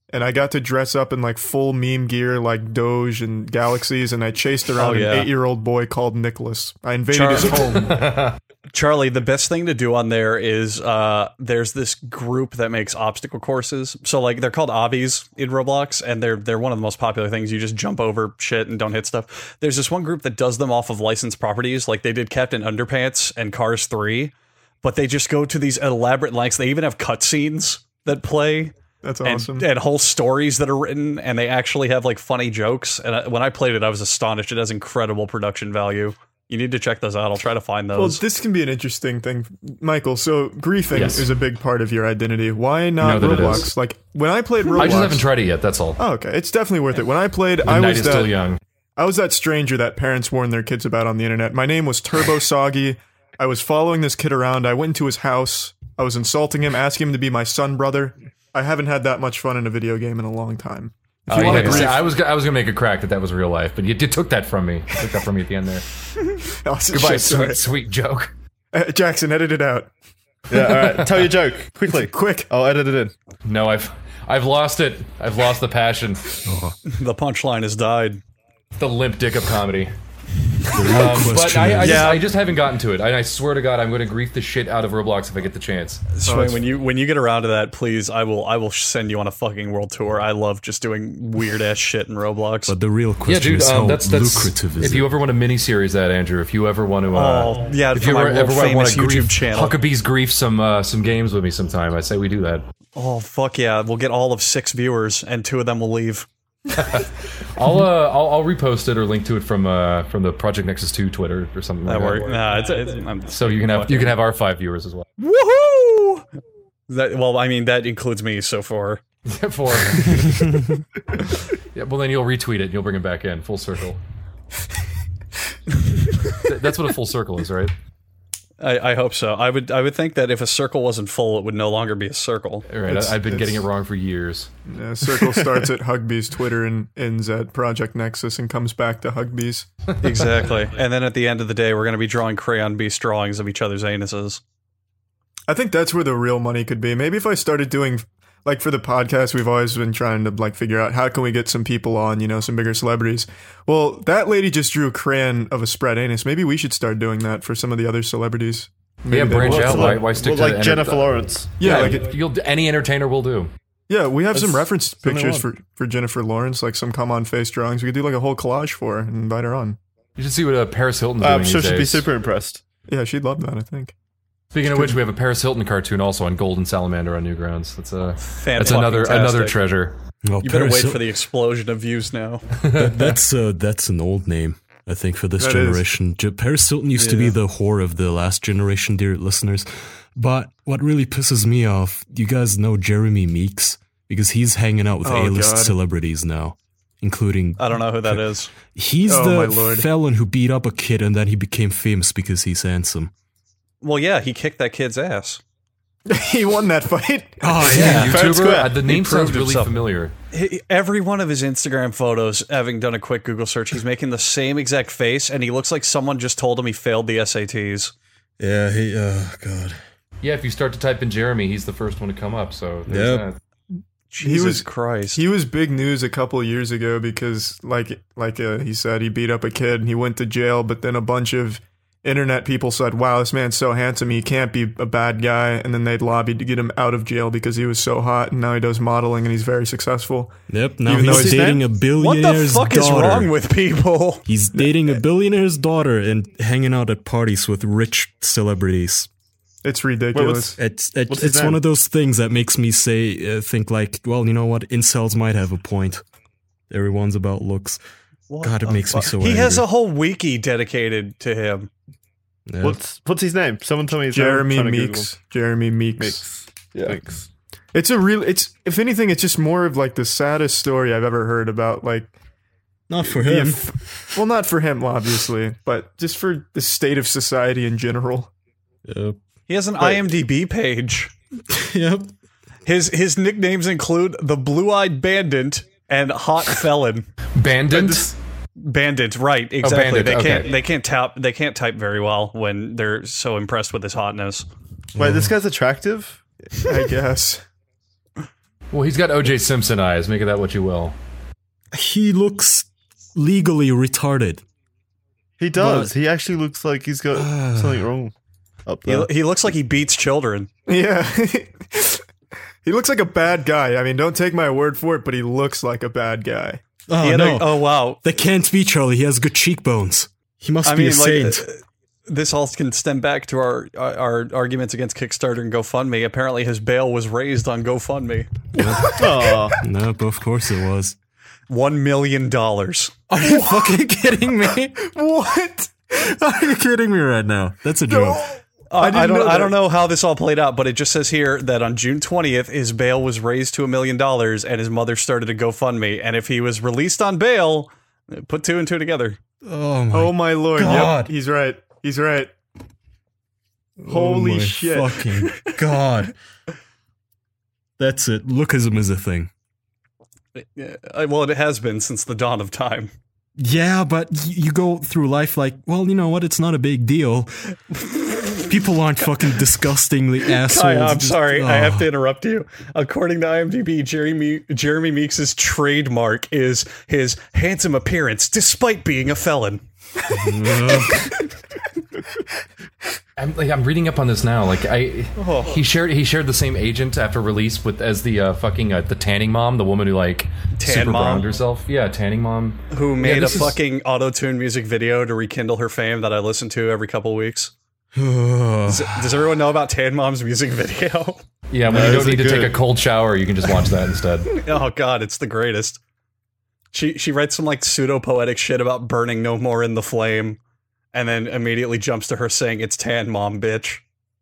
and I got to dress up in like full meme gear like Doge and Galaxies, and I chased around yeah. an 8-year-old boy called Nicholas. I invaded his home. Charlie, the best thing to do on there is there's this group that makes obstacle courses. So like they're called obbies in Roblox, and they're one of the most popular things. You just jump over shit and don't hit stuff. There's this one group that does them off of licensed properties, like they did Captain Underpants and Cars 3, but they just go to these elaborate lengths. They even have cutscenes that play. That's awesome. And whole stories that are written, and they actually have like funny jokes. And when I played it, I was astonished. It has incredible production value. You need to check those out. I'll try to find Well, those. this can be an interesting thing, Michael. So griefing Yes. is a big part of your identity. Why not know that it Roblox? is. Like when I played Roblox, I just haven't tried it yet. That's all. Oh, okay, it's definitely worth it. When I played, The I night was is still that young. I was that stranger that parents warn their kids about on the internet. My name was Turbo Soggy. I was following this kid around. I went into his house. I was insulting him, asking him to be my son brother. I haven't had that much fun in a video game in a long time. If you Yeah, want to 'cause grief, I was gonna make a crack that was real life, but you took that from me. You took that from me at the end there. Awesome Goodbye, shit, sorry. sweet joke. Jackson, edit it out. Yeah, all right. Tell your joke quickly. Quick. I'll edit it in. No, I've lost it. I've lost the passion. The punchline has died. The limp dick of comedy. But But I just haven't gotten to it. I swear to God, I'm going to grief the shit out of Roblox if I get the chance. Swing, when you get around to that, please, I will send you on a fucking world tour. I love just doing weird ass shit in Roblox. But the real Yeah, question dude, is how that's lucrative is if you it? ever want a mini-series that, Andrew, if you ever want to... Oh, yeah, if for you my ever want world-famous to YouTube grief, channel. Huckabee's grief some games with me sometime, I say we do that. Oh fuck yeah, we'll get all of 6 viewers, and 2 of them will leave. I'll repost it or link to it from the Project Nexus 2 Twitter or something That like work? that. Nah, I'm So you can have our 5 viewers as well. woohoo! Well, I mean that includes me so far. For yeah, well then you'll retweet it and you'll bring it back in full circle. That's what a full circle is, right? I hope so. I would think that if a circle wasn't full, it would no longer be a circle. All right, I've been getting it wrong for years. Yeah, circle starts at Hugbee's Twitter and ends at Project Nexus and comes back to Hugbee's. Exactly. And then at the end of the day, we're going to be drawing crayon beast drawings of each other's anuses. I think that's where the real money could be. Maybe if I started doing, like for the podcast, we've always been trying to like figure out how can we get some people on, you know, some bigger celebrities. Well, that lady just drew a crayon of a spread anus. Maybe we should start doing that for some of the other celebrities. Maybe Yeah, they branch will. out. Why stick to like Jennifer Lawrence? Yeah, Yeah, like any entertainer will do. yeah, we have some That's reference something I pictures for Jennifer Lawrence, like some come on face drawings. We could do like a whole collage for her and invite her on. You should see what Paris Hilton's doing I'm sure these she'd be days. super impressed. Yeah, she'd love that, I think. Speaking of which, we have a Paris Hilton cartoon also on Golden Salamander on Newgrounds. That's another Fan-fucking-tastic. treasure. Well, You better Paris wait Hil- for the explosion of views now. that's an old name, I think, for this That generation. Paris Hilton used to be the whore of the last generation, dear listeners. But what really pisses me off, you guys know Jeremy Meeks? Because he's hanging out with Oh, A-list God. celebrities now, including... I don't know who that is. He's Oh, my the lord. felon who beat up a kid and then he became famous because he's handsome. Well, yeah, he kicked that kid's ass. He won that fight. Oh, Yeah, Fair YouTuber. square. The name He sounds proved really himself. familiar. Every one of his Instagram photos, having done a quick Google search, he's making the same exact face, and he looks like someone just told him he failed the SATs. Yeah, God. Yeah, if you start to type in Jeremy, he's the first one to come up. So there's Yep. that. Jesus Christ. He was big news a couple of years ago because, he said, he beat up a kid and he went to jail. But then a bunch of internet people said, "Wow, this man's so handsome, he can't be a bad guy." And then they'd lobbied to get him out of jail because he was so hot. And now he does modeling and he's very successful. Yep, now Even though he's his dating name- a What billionaire's the fuck is daughter. wrong with people? He's dating a billionaire's daughter and hanging out at parties with rich celebrities. It's ridiculous. It's What's his one name? of those things that makes me think like, well, you know what? Incels might have a point. Everyone's about looks. God, it makes me so He has angry. a whole wiki dedicated to him. Yeah. What's his name? Someone tell me his Jeremy name. I'm trying to Meeks. Jeremy Meeks. Meeks. Yeah. Meeks. It's if anything, it's just more of like the saddest story I've ever heard about like Not for the him. well, not for him obviously, but just for the state of society in general. Yep. He has an IMDb page. Yep. His nicknames include the Blue-Eyed Bandit and Hot Felon. Bandit. Bandit, right? Exactly. Bandit, okay. They can't type very well when they're so impressed with his hotness. Wait, this guy's attractive? I guess. Well, he's got O.J. Simpson eyes. Make of that what you will. He looks legally retarded. He does. He actually looks like he's got something wrong up there. He looks like he beats children. Yeah. He looks like a bad guy. I mean, don't take my word for it, but he looks like a bad guy. Oh, no. Oh, wow. That can't be Charlie. He has good cheekbones. He must be a saint. This all can stem back to our arguments against Kickstarter and GoFundMe. Apparently, his bail was raised on GoFundMe. Aw. No, but of course it was. $1 million. Are you fucking kidding me? What? Are you kidding me right now? That's a joke. I know don't know how this all played out, but it just says here that on June 20th, his bail was raised to $1 million, and his mother started a GoFundMe. And if he was released on bail, put two and two together. Oh my lord. God. Yep, he's right. He's right. Holy my shit. Fucking God. That's it. Lookism is a thing. Well, it has been since the dawn of time. Yeah, but you go through life like, well, you know what? It's not a big deal. People aren't fucking disgustingly assholes. Kaya, I'm sorry, I have Oh. to interrupt you. According to IMDb, Jeremy Meeks' trademark is his handsome appearance, despite being a felon. I'm reading up on this now. Like he shared the same agent after release as the fucking the tanning mom, the woman who like super mom? browned herself. Yeah, tanning mom. Who made a this is- fucking auto-tune music video to rekindle her fame that I listen to every couple weeks. Does everyone know about Tan Mom's music video? Yeah, when you don't is need it to take good? a cold shower, you can just watch that instead. Oh god, it's the greatest. She writes some like pseudo-poetic shit about burning no more in the flame, and then immediately jumps to her saying, "It's Tan Mom, bitch."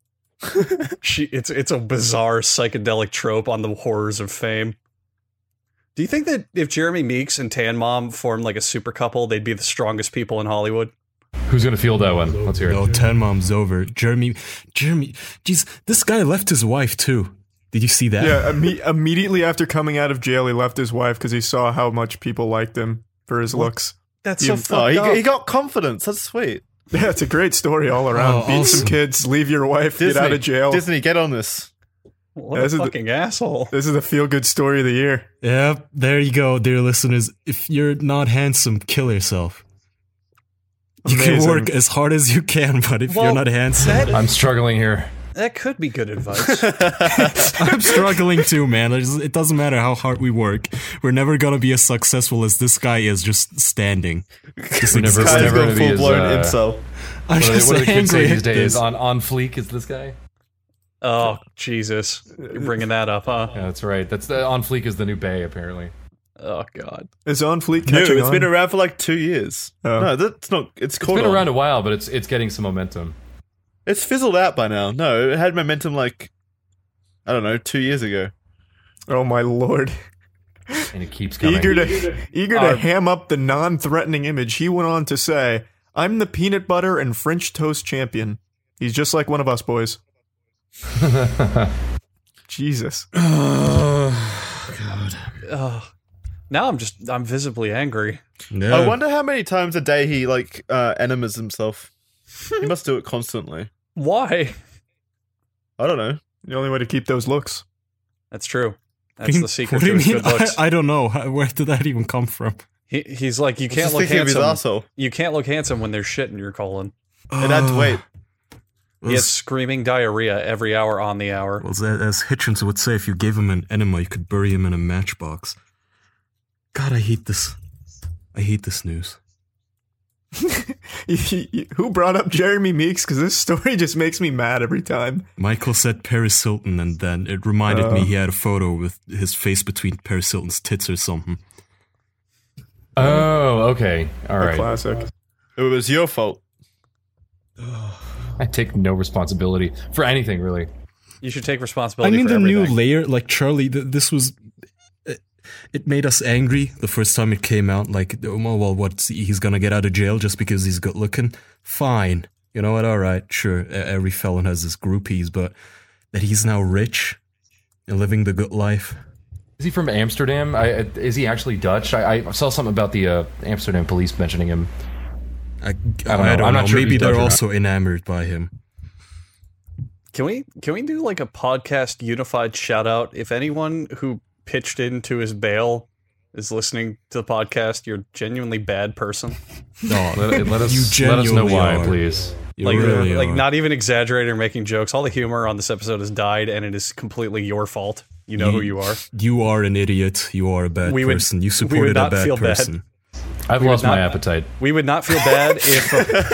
It's a bizarre psychedelic trope on the horrors of fame. Do you think that if Jeremy Meeks and Tan Mom formed like a super couple, they'd be the strongest people in Hollywood? Who's gonna field that one? Let's hear it. No, 10 Mom's over. Jeremy, jeez, this guy left his wife too. Did you see that? Yeah, immediately after coming out of jail, he left his wife because he saw how much people liked him for his looks. That's so Oh, fucked up. he got confidence. That's sweet. Yeah, it's a great story all around. Oh, Beat awesome. some kids, leave your wife, get out of jail. Disney, get on this. What This a is the- fucking asshole. This is the feel-good story of the year. Yep, there you go, dear listeners. If you're not handsome, kill yourself. You can Amazing. work as hard as you can, but if you're not handsome, I'm struggling here. That could be good advice. I'm struggling too, man. It doesn't matter how hard we work. We're never gonna be as successful as this guy is just standing. Just We're never Guy's gonna got be full as, blown uh, incel. I'm What just do the kids say angry these at days? this. On fleek is this guy? Oh, Jesus. You're bringing that up, huh? Yeah, that's right. That's on fleek is the new Bay apparently. Oh, God. Is On Fleet No, catching it's on? been around for like 2 years. Oh. No, that's not. It's It's caught been on. around a while, but it's getting some momentum. It's fizzled out by now. No, it had momentum like, I don't know, 2 years ago. Oh my lord. And it keeps coming. Eager to ham up the non-threatening image, he went on to say, "I'm the peanut butter and French toast champion. He's just like one of us boys." Jesus. Now I'm visibly angry. No. I wonder how many times a day he like enemas himself. He must do it constantly. Why? I don't know. The only way to keep those looks. That's true. That's the secret What do to you his mean? good looks. I don't know. Where did that even come from? He's like, you can't Just look thinking of his handsome. asshole. You can't look handsome when there's shit in your colon. It had to wait. He has screaming diarrhea every hour on the hour. Well, as Hitchens would say, if you gave him an enema, you could bury him in a matchbox. God, I hate this. I hate this news. Who brought up Jeremy Meeks? Because this story just makes me mad every time. Michael said Paris Hilton, and then it reminded me he had a photo with his face between Paris Hilton's tits or something. Oh, okay. All A right. classic. It was your fault. I take no responsibility for anything, really. You should take I responsibility mean, for the everything. new layer, like Charlie, this was. It made us angry the first time it came out. Like, oh, well, what's he's gonna get out of jail just because he's good looking? Fine, you know what? All right, sure. Every felon has his groupies, but that he's now rich and living the good life. Is he from Amsterdam? Is he actually Dutch? I saw something about the Amsterdam police mentioning him. I don't know. know. I'm not sure if Maybe he's Dutch they're or not. also enamored by him. Can we do like a podcast unified shout out if anyone who pitched into his bail is listening to the podcast, you're a genuinely bad person. No, Let us you let us know genuinely why, are. please. You Like, really like are. not even exaggerating or making jokes. All the humor on this episode has died, and it is completely your fault. You know who you are. You are an idiot. You are a bad We would- person. You we would supported a not bad feel bad. person. I've We would lost my not- appetite. We would not feel bad if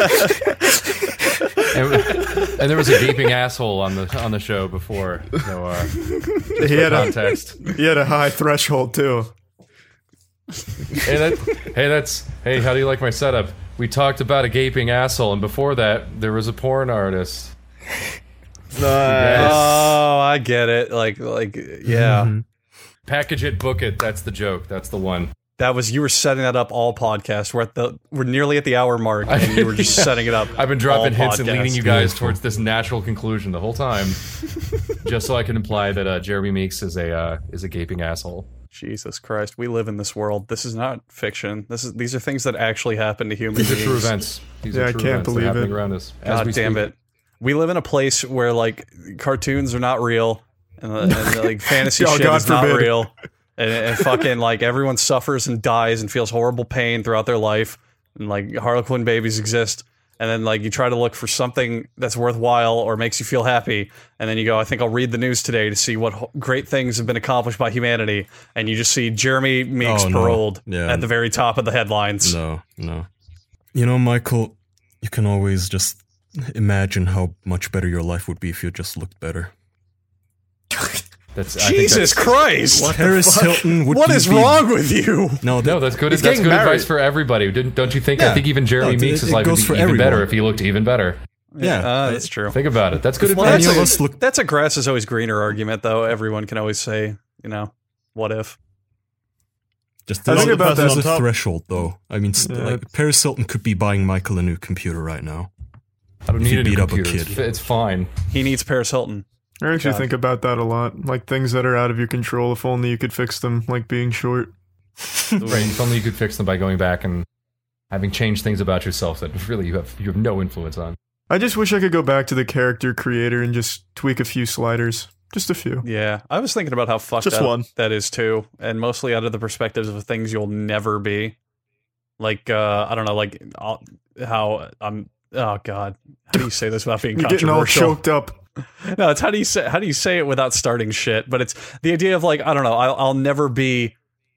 And there was a gaping asshole on the show before. So He had a context. he had a high threshold too. Hey, how do you like my setup? We talked about a gaping asshole, and before that, there was a porn artist. Nice. Oh, I get it. Like, yeah. Mm-hmm. Package it, book it. That's the joke. That's the one. That was, you were setting that up all podcast. We're nearly at the hour mark, and you were just setting it up. I've been dropping all hints and leading podcast. you guys towards this natural conclusion the whole time, just so I can imply that Jeremy Meeks is a gaping asshole. Jesus Christ, we live in this world. This is not fiction. These are things that actually happen to human These are beings. true events. These Yeah, are I true can't events. They're believe happening it. around us. As God we damn speak. it. We live in a place where like cartoons are not real, and like fantasy Oh, shit God is not forbid. real, and fucking like everyone suffers and dies and feels horrible pain throughout their life, and like Harlequin babies exist, and then like you try to look for something that's worthwhile or makes you feel happy, and then you go, I think I'll read the news today to see what great things have been accomplished by humanity, and you just see Jeremy Meeks Oh, no. paroled Yeah. at the very top of the headlines. No. You know, Michael, you can always just imagine how much better your life would be if you just looked better. That's, I think Jesus that's- Christ! Paris Hilton would What be is be- wrong with you? No, No, that's good. He's That's getting good married. advice for everybody. Don't you think? Yeah. I think even Jeremy No, Meeks' it life would goes be for even better everyone. if he looked even better. yeah. That's true. Think about it. That's good Well, advice. Any that's of us look. That's a grass is always greener argument, though. Everyone can always say, what if? Just I there's, think about there's that a on top. threshold, though. I mean, like Paris Hilton could be buying Michael a new computer right now. I don't if need you a new beat up a computer. kid. It's fine. He needs Paris Hilton. I actually God. think about that a lot. Like things that are out of your control. If only you could fix them, like being short. Right. If only you could fix them by going back and having changed things about yourself that really you have no influence on. I just wish I could go back to the character creator and just tweak a few sliders. Just a few. Yeah, I was thinking about how fucked Just up one. that is too, and mostly out of the perspectives of things you'll never be. Like I don't know, like how I'm. Oh God, how do you say this without being You're getting all controversial? choked up. No, it's how do you say it without starting shit? But it's the idea of like I don't know. I'll never be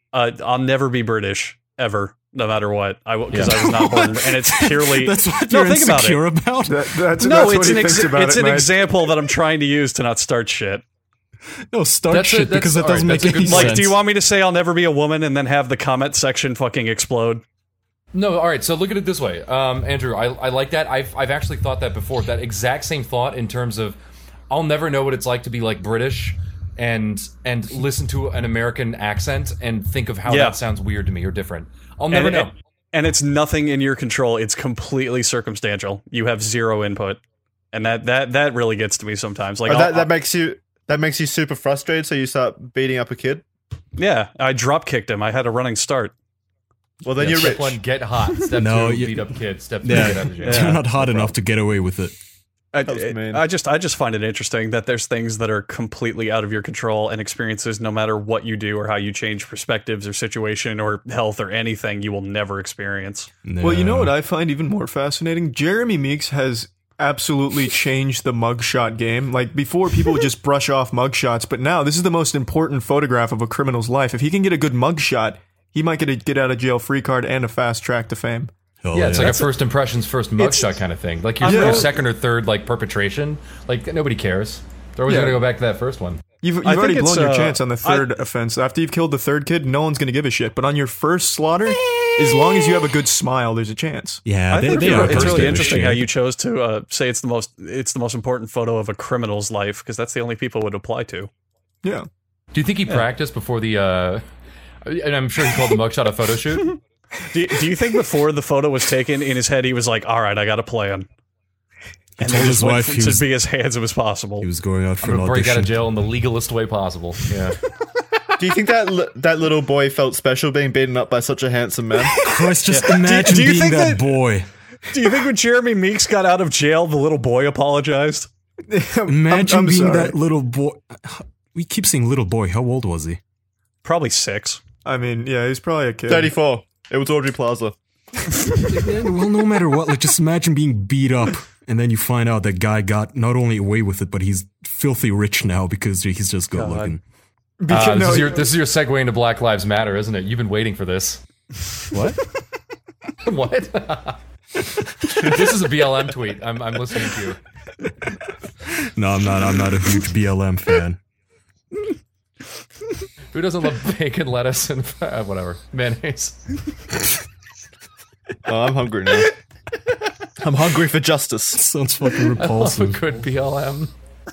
British ever, no matter what. Because I was not born, and it's purely That's what No, you're think about it. insecure about. That's no. what It's he an thinks about it's it, an Mike. example that I'm trying to use to not start shit. No, start That's shit because that all right, doesn't make that's a any good sense. Like, do you want me to say I'll never be a woman and then have the comment section fucking explode? No, all right. So look at it this way, Andrew. I like that. I've actually thought that before. That exact same thought in terms of I'll never know what it's like to be like British and listen to an American accent and think of how Yeah. that sounds weird to me or different. I'll never know. And it's nothing in your control. It's completely circumstantial. You have zero input, and that really gets to me sometimes. Like that makes you super frustrated, so you start beating up a kid. yeah, I drop kicked him. I had a running start. Well, then Yeah, you're step rich. one, get hot. Step No, two, you- beat up kids. Step three, Yeah, get out of jail. Yeah. you're not hot enough to get away with it. was mean. I just find it interesting that there's things that are completely out of your control and experiences no matter what you do or how you change perspectives or situation or health or anything you will never experience. Well, you know No. what I find even more fascinating? Jeremy Meeks has absolutely changed the mugshot game. Like before, people would just brush off mugshots, but now this is the most important photograph of a criminal's life. If he can get a good mugshot, he might get a get out of jail free card and a fast track to fame. Hell Yeah, it's like a That's first impressions, first mugshot kind of thing. Like your, Yeah. your second or third like perpetration, like nobody cares. They're always Yeah. going to go back to that first one. You've I already think blown it's, your chance on the third offense. After you've killed the third kid, no one's going to give a shit. But on your first slaughter, as long as you have a good smile, there's a chance. Yeah, I think they are it's first really give a interesting shit. how you chose to say it's the most important photo of a criminal's life because that's the only people it would apply to. Yeah. Do you think he practiced before the? And I'm sure he called the mugshot a photo shoot. Do you think before the photo was taken in his head he was like, all right, I got a plan, He and told then his just went wife he to was, be as hands as possible? he was going out for I'm an gonna break out audition. of jail in the legalist way possible. Yeah. Do you think that little boy felt special being beaten up by such a handsome man? Christ, just imagine Do you being think that that- boy. Do you think when Jeremy Meeks got out of jail, the little boy apologized? Imagine I'm being sorry. that little boy. We keep saying little boy. How old was he? Probably 6. I mean, yeah, he's probably a kid. 34. It was Audrey Plaza. Well, no matter what, like just imagine being beat up and then you find out that guy got not only away with it, but he's filthy rich now because he's just good looking. This is your segue into Black Lives Matter, isn't it? You've been waiting for this. What? What? This is a BLM tweet. I'm listening to you. No, I'm not. I'm not a huge BLM fan. Who doesn't love bacon, lettuce, and whatever mayonnaise? Oh, I'm hungry now. I'm hungry for justice. Sounds fucking I love a repulsive. good BLM.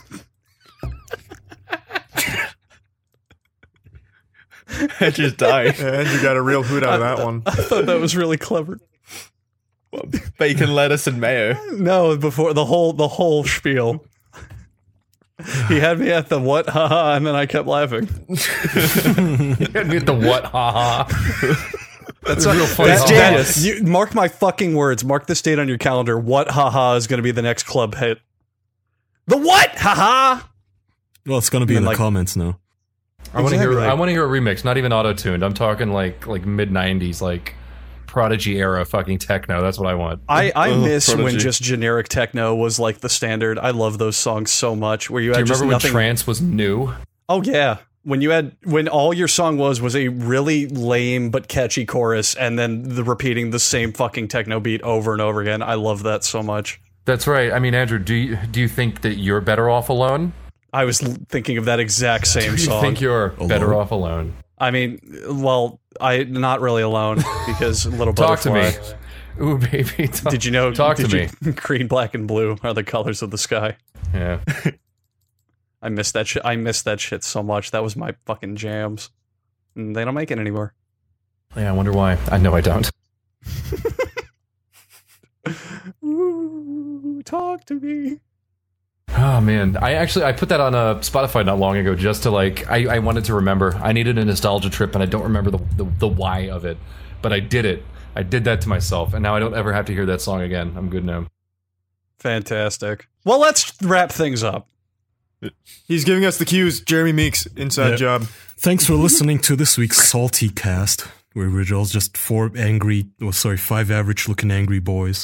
I just died. Yeah, Andrew got a real hoot out of that one. I thought that was really clever. Bacon, lettuce, and mayo. No, before the whole spiel. He had me at the what, haha, and then I kept laughing. Hit me at the what, haha. That's real funny. That's haha. genius. You, mark my fucking words. Mark this date on your calendar. What, haha, is going to be the next club hit. The what, haha? Well, it's gonna be in the comments now. I want to hear. Exactly. I want to hear a remix, not even auto tuned. I'm talking like mid '90s, like Prodigy era fucking techno. That's what I want. I miss when Prodigy. just generic techno was like the standard. I love those songs so much. Where you Do had you just remember when nothing. trance was new? Oh yeah, when all your song was a really lame but catchy chorus, and then repeating the same fucking techno beat over and over again. I love that so much. That's right. I mean, Andrew, do you think that you're better off alone? I was thinking of that exact same Do you song. think you're better off alone? I mean, well, I not really alone because Little Talk to Butterfly. me. Ooh, baby. Did you know? Talk to me. Green, black, and blue are the colors of the sky. Yeah. I miss that shit. I miss that shit so much. That was my fucking jams. And they don't make it anymore. Yeah, I wonder why. I know I don't. Ooh, talk to me. Oh man, I put that on Spotify not long ago just to I wanted to remember. I needed a nostalgia trip and I don't remember the why of it, but I did it. I did that to myself, and now I don't ever have to hear that song again. I'm good now. Fantastic. Well, let's wrap things up. He's giving us the cues. Jeremy Meeks, inside Yeah. job. Thanks for listening to this week's Salty Cast, where we're all just five average-looking angry boys.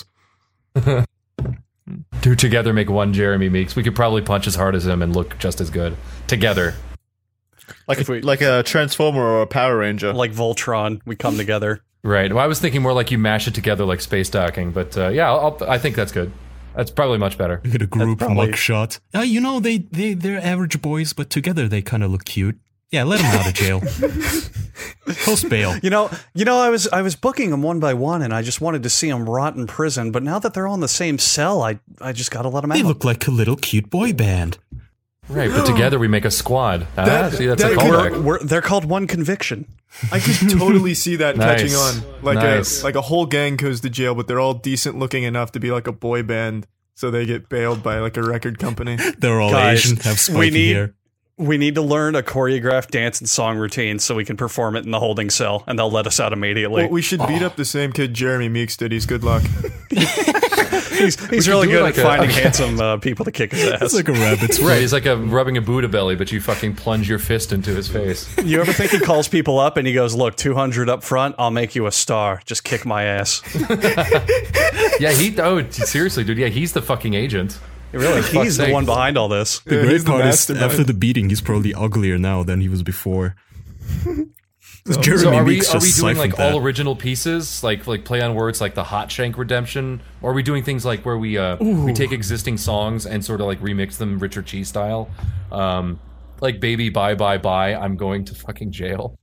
Two together make one Jeremy Meeks. We could probably punch as hard as him and look just as good together. Like a Transformer or a Power Ranger. Like Voltron, we come together. Right. Well, I was thinking more like you mash it together like space docking, but yeah, I think that's good. That's probably much better. We get a group probably- mugshot. They're average boys, but together they kind of look cute. Yeah, let them out of jail. Post bail. You know, I was booking them one by one, and I just wanted to see them rot in prison. But now that they're all in the same cell, I just got to let them out. They look like a little cute boy band. Right, but together we make a squad. See, that's that a could- callback. They're called One Conviction. I could totally see that Nice. catching on. Like Nice. a whole gang goes to jail, but they're all decent looking enough to be like a boy band, so they get bailed by like a record company. They're all Guys, Asian, have we spiky need- hair. We need to learn a choreographed dance and song routine so we can perform it in the holding cell, and they'll let us out immediately. Well, we should beat up the same kid Jeremy Meeks did. He's good luck. He's really do good like at finding a- handsome people to kick his ass. It's like a rabbit's Right, he's like rubbing a Buddha belly, but you fucking plunge your fist into his face. You ever think he calls people up and he goes, "Look, 200 up front, I'll make you a star. Just kick my ass." Yeah, seriously, dude. Yeah, he's the fucking agent. Really, fuck's he's the sake. one behind all this. The Yeah, great he's the part is, mastermind. after the beating, he's probably uglier now than he was before. Jeremy So are we Meeks doing just like siphoned all that. original pieces, like play on words, like the Hot Shank Redemption, or are we doing things like where we take existing songs and sort of like remix them Richard Cheese style, like Baby Bye Bye Bye, I'm going to fucking jail.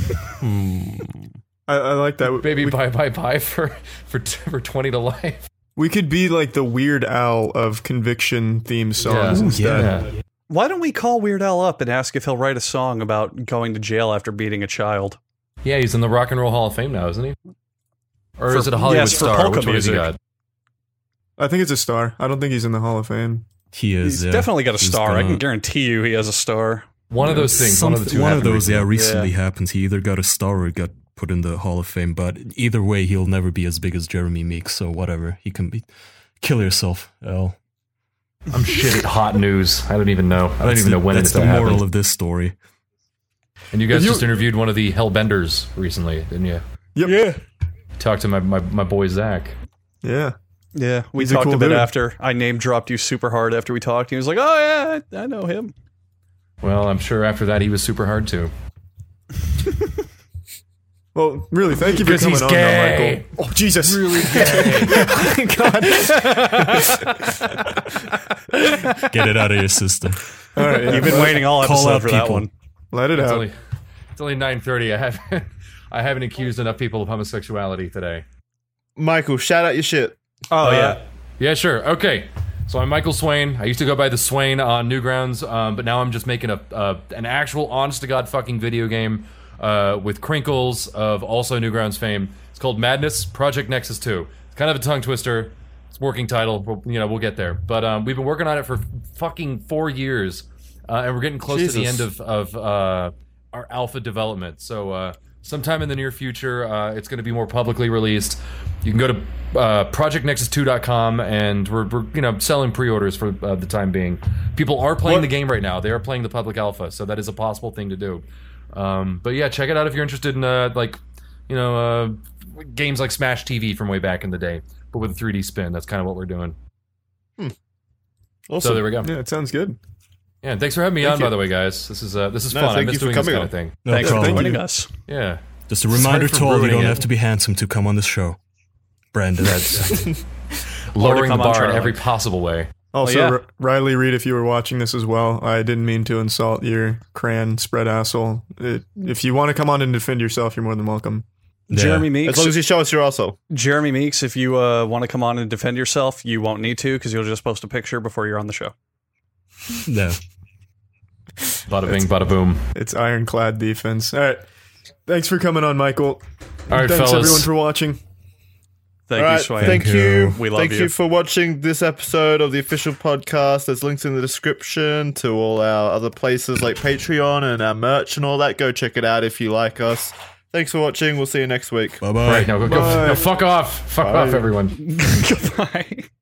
I like that. Baby we, Bye Bye Bye for 20 to life. we could be like the Weird Al of conviction theme songs Yeah. instead. Yeah. Why don't we call Weird Al up and ask if he'll write a song about going to jail after beating a child? Yeah, he's in the Rock and Roll Hall of Fame now, isn't he? Or For- is it a Hollywood yes, for star? polka Which one has he music. got? I think it's a star. I don't think he's in the Hall of Fame. He is. He's definitely got a He's star. I gonna- can guarantee you he has a star. One of those things. One of the two. One of happened those, recently. recently happens. He either got a star or got put in the Hall of Fame. But either way, he'll never be as big as Jeremy Meeks. So whatever, he can be. Kill yourself, Al. I'm shit at hot news. I don't even know. I don't That's even know when that's this the moral happened. of this story. And you guys just interviewed one of the Hellbenders recently, didn't you? Yep. Yeah. Talked to my boy Zach. Yeah. Yeah, we He's a talked cool a bit dude. after. I name dropped you super hard after we talked. He was like, "Oh yeah, I know him." Well, I'm sure after that he was super hard too. Well, really, thank you for 'Cause coming he's on, gay. though, Michael. Oh, Jesus. Really gay. God. Get it out of your system. All right, yeah. You've been waiting all Call episode out for that people. one. Let it It's out. only 9:30. I haven't accused enough people of homosexuality today. Michael, shout out your shit. Oh yeah. Yeah, sure. Okay. So I'm Michael Swain. I used to go by the Swain on Newgrounds, but now I'm just making an actual honest-to-God fucking video game with Crinkles of also Newgrounds fame. It's called Madness Project Nexus 2. It's kind of a tongue twister. It's a working title. We'll get there. But we've been working on it for fucking 4 years, and we're getting close to the end of our alpha development. So sometime in the near future, it's going to be more publicly released. You can go to projectnexus2.com, and we're selling pre-orders for the time being. People are playing the game right now. They are playing the public alpha, so that is a possible thing to do. But yeah, check it out if you're interested in games like Smash TV from way back in the day, but with a 3D spin. That's kind of what we're doing. Awesome. So there we go. Yeah, it sounds good. Yeah, and thanks for having me on, by the way, guys. This is fun. I thank miss you for doing this coming kind on. of thing. No Thanks for problem. joining you. us. Yeah. Just a reminder for to all, you ruining don't it. have to be handsome to come on this show. Brandon. Lowering the come on bar in Charlie. every possible way. Also, yeah. Riley Reed, if you were watching this as well, I didn't mean to insult your crayon spread asshole. If you want to come on and defend yourself, you're more than welcome. Yeah. Jeremy As Meeks. long as you show us your asshole. Jeremy Meeks, if you want to come on and defend yourself, you won't need to because you'll just post a picture before you're on the show. No. Bada bing, bada boom. It's ironclad defense. All right. Thanks for coming on, Michael. All right, Thanks, fellas. everyone, for watching. Thank All you, right, Swain. thank you. We love Thank you. you for watching this episode of the official podcast. There's links in the description to all our other places like Patreon and our merch and all that. Go check it out if you like us. Thanks for watching. We'll see you next week. Bye-bye. Right, now go. Bye. No, fuck off. Fuck off, everyone. Goodbye.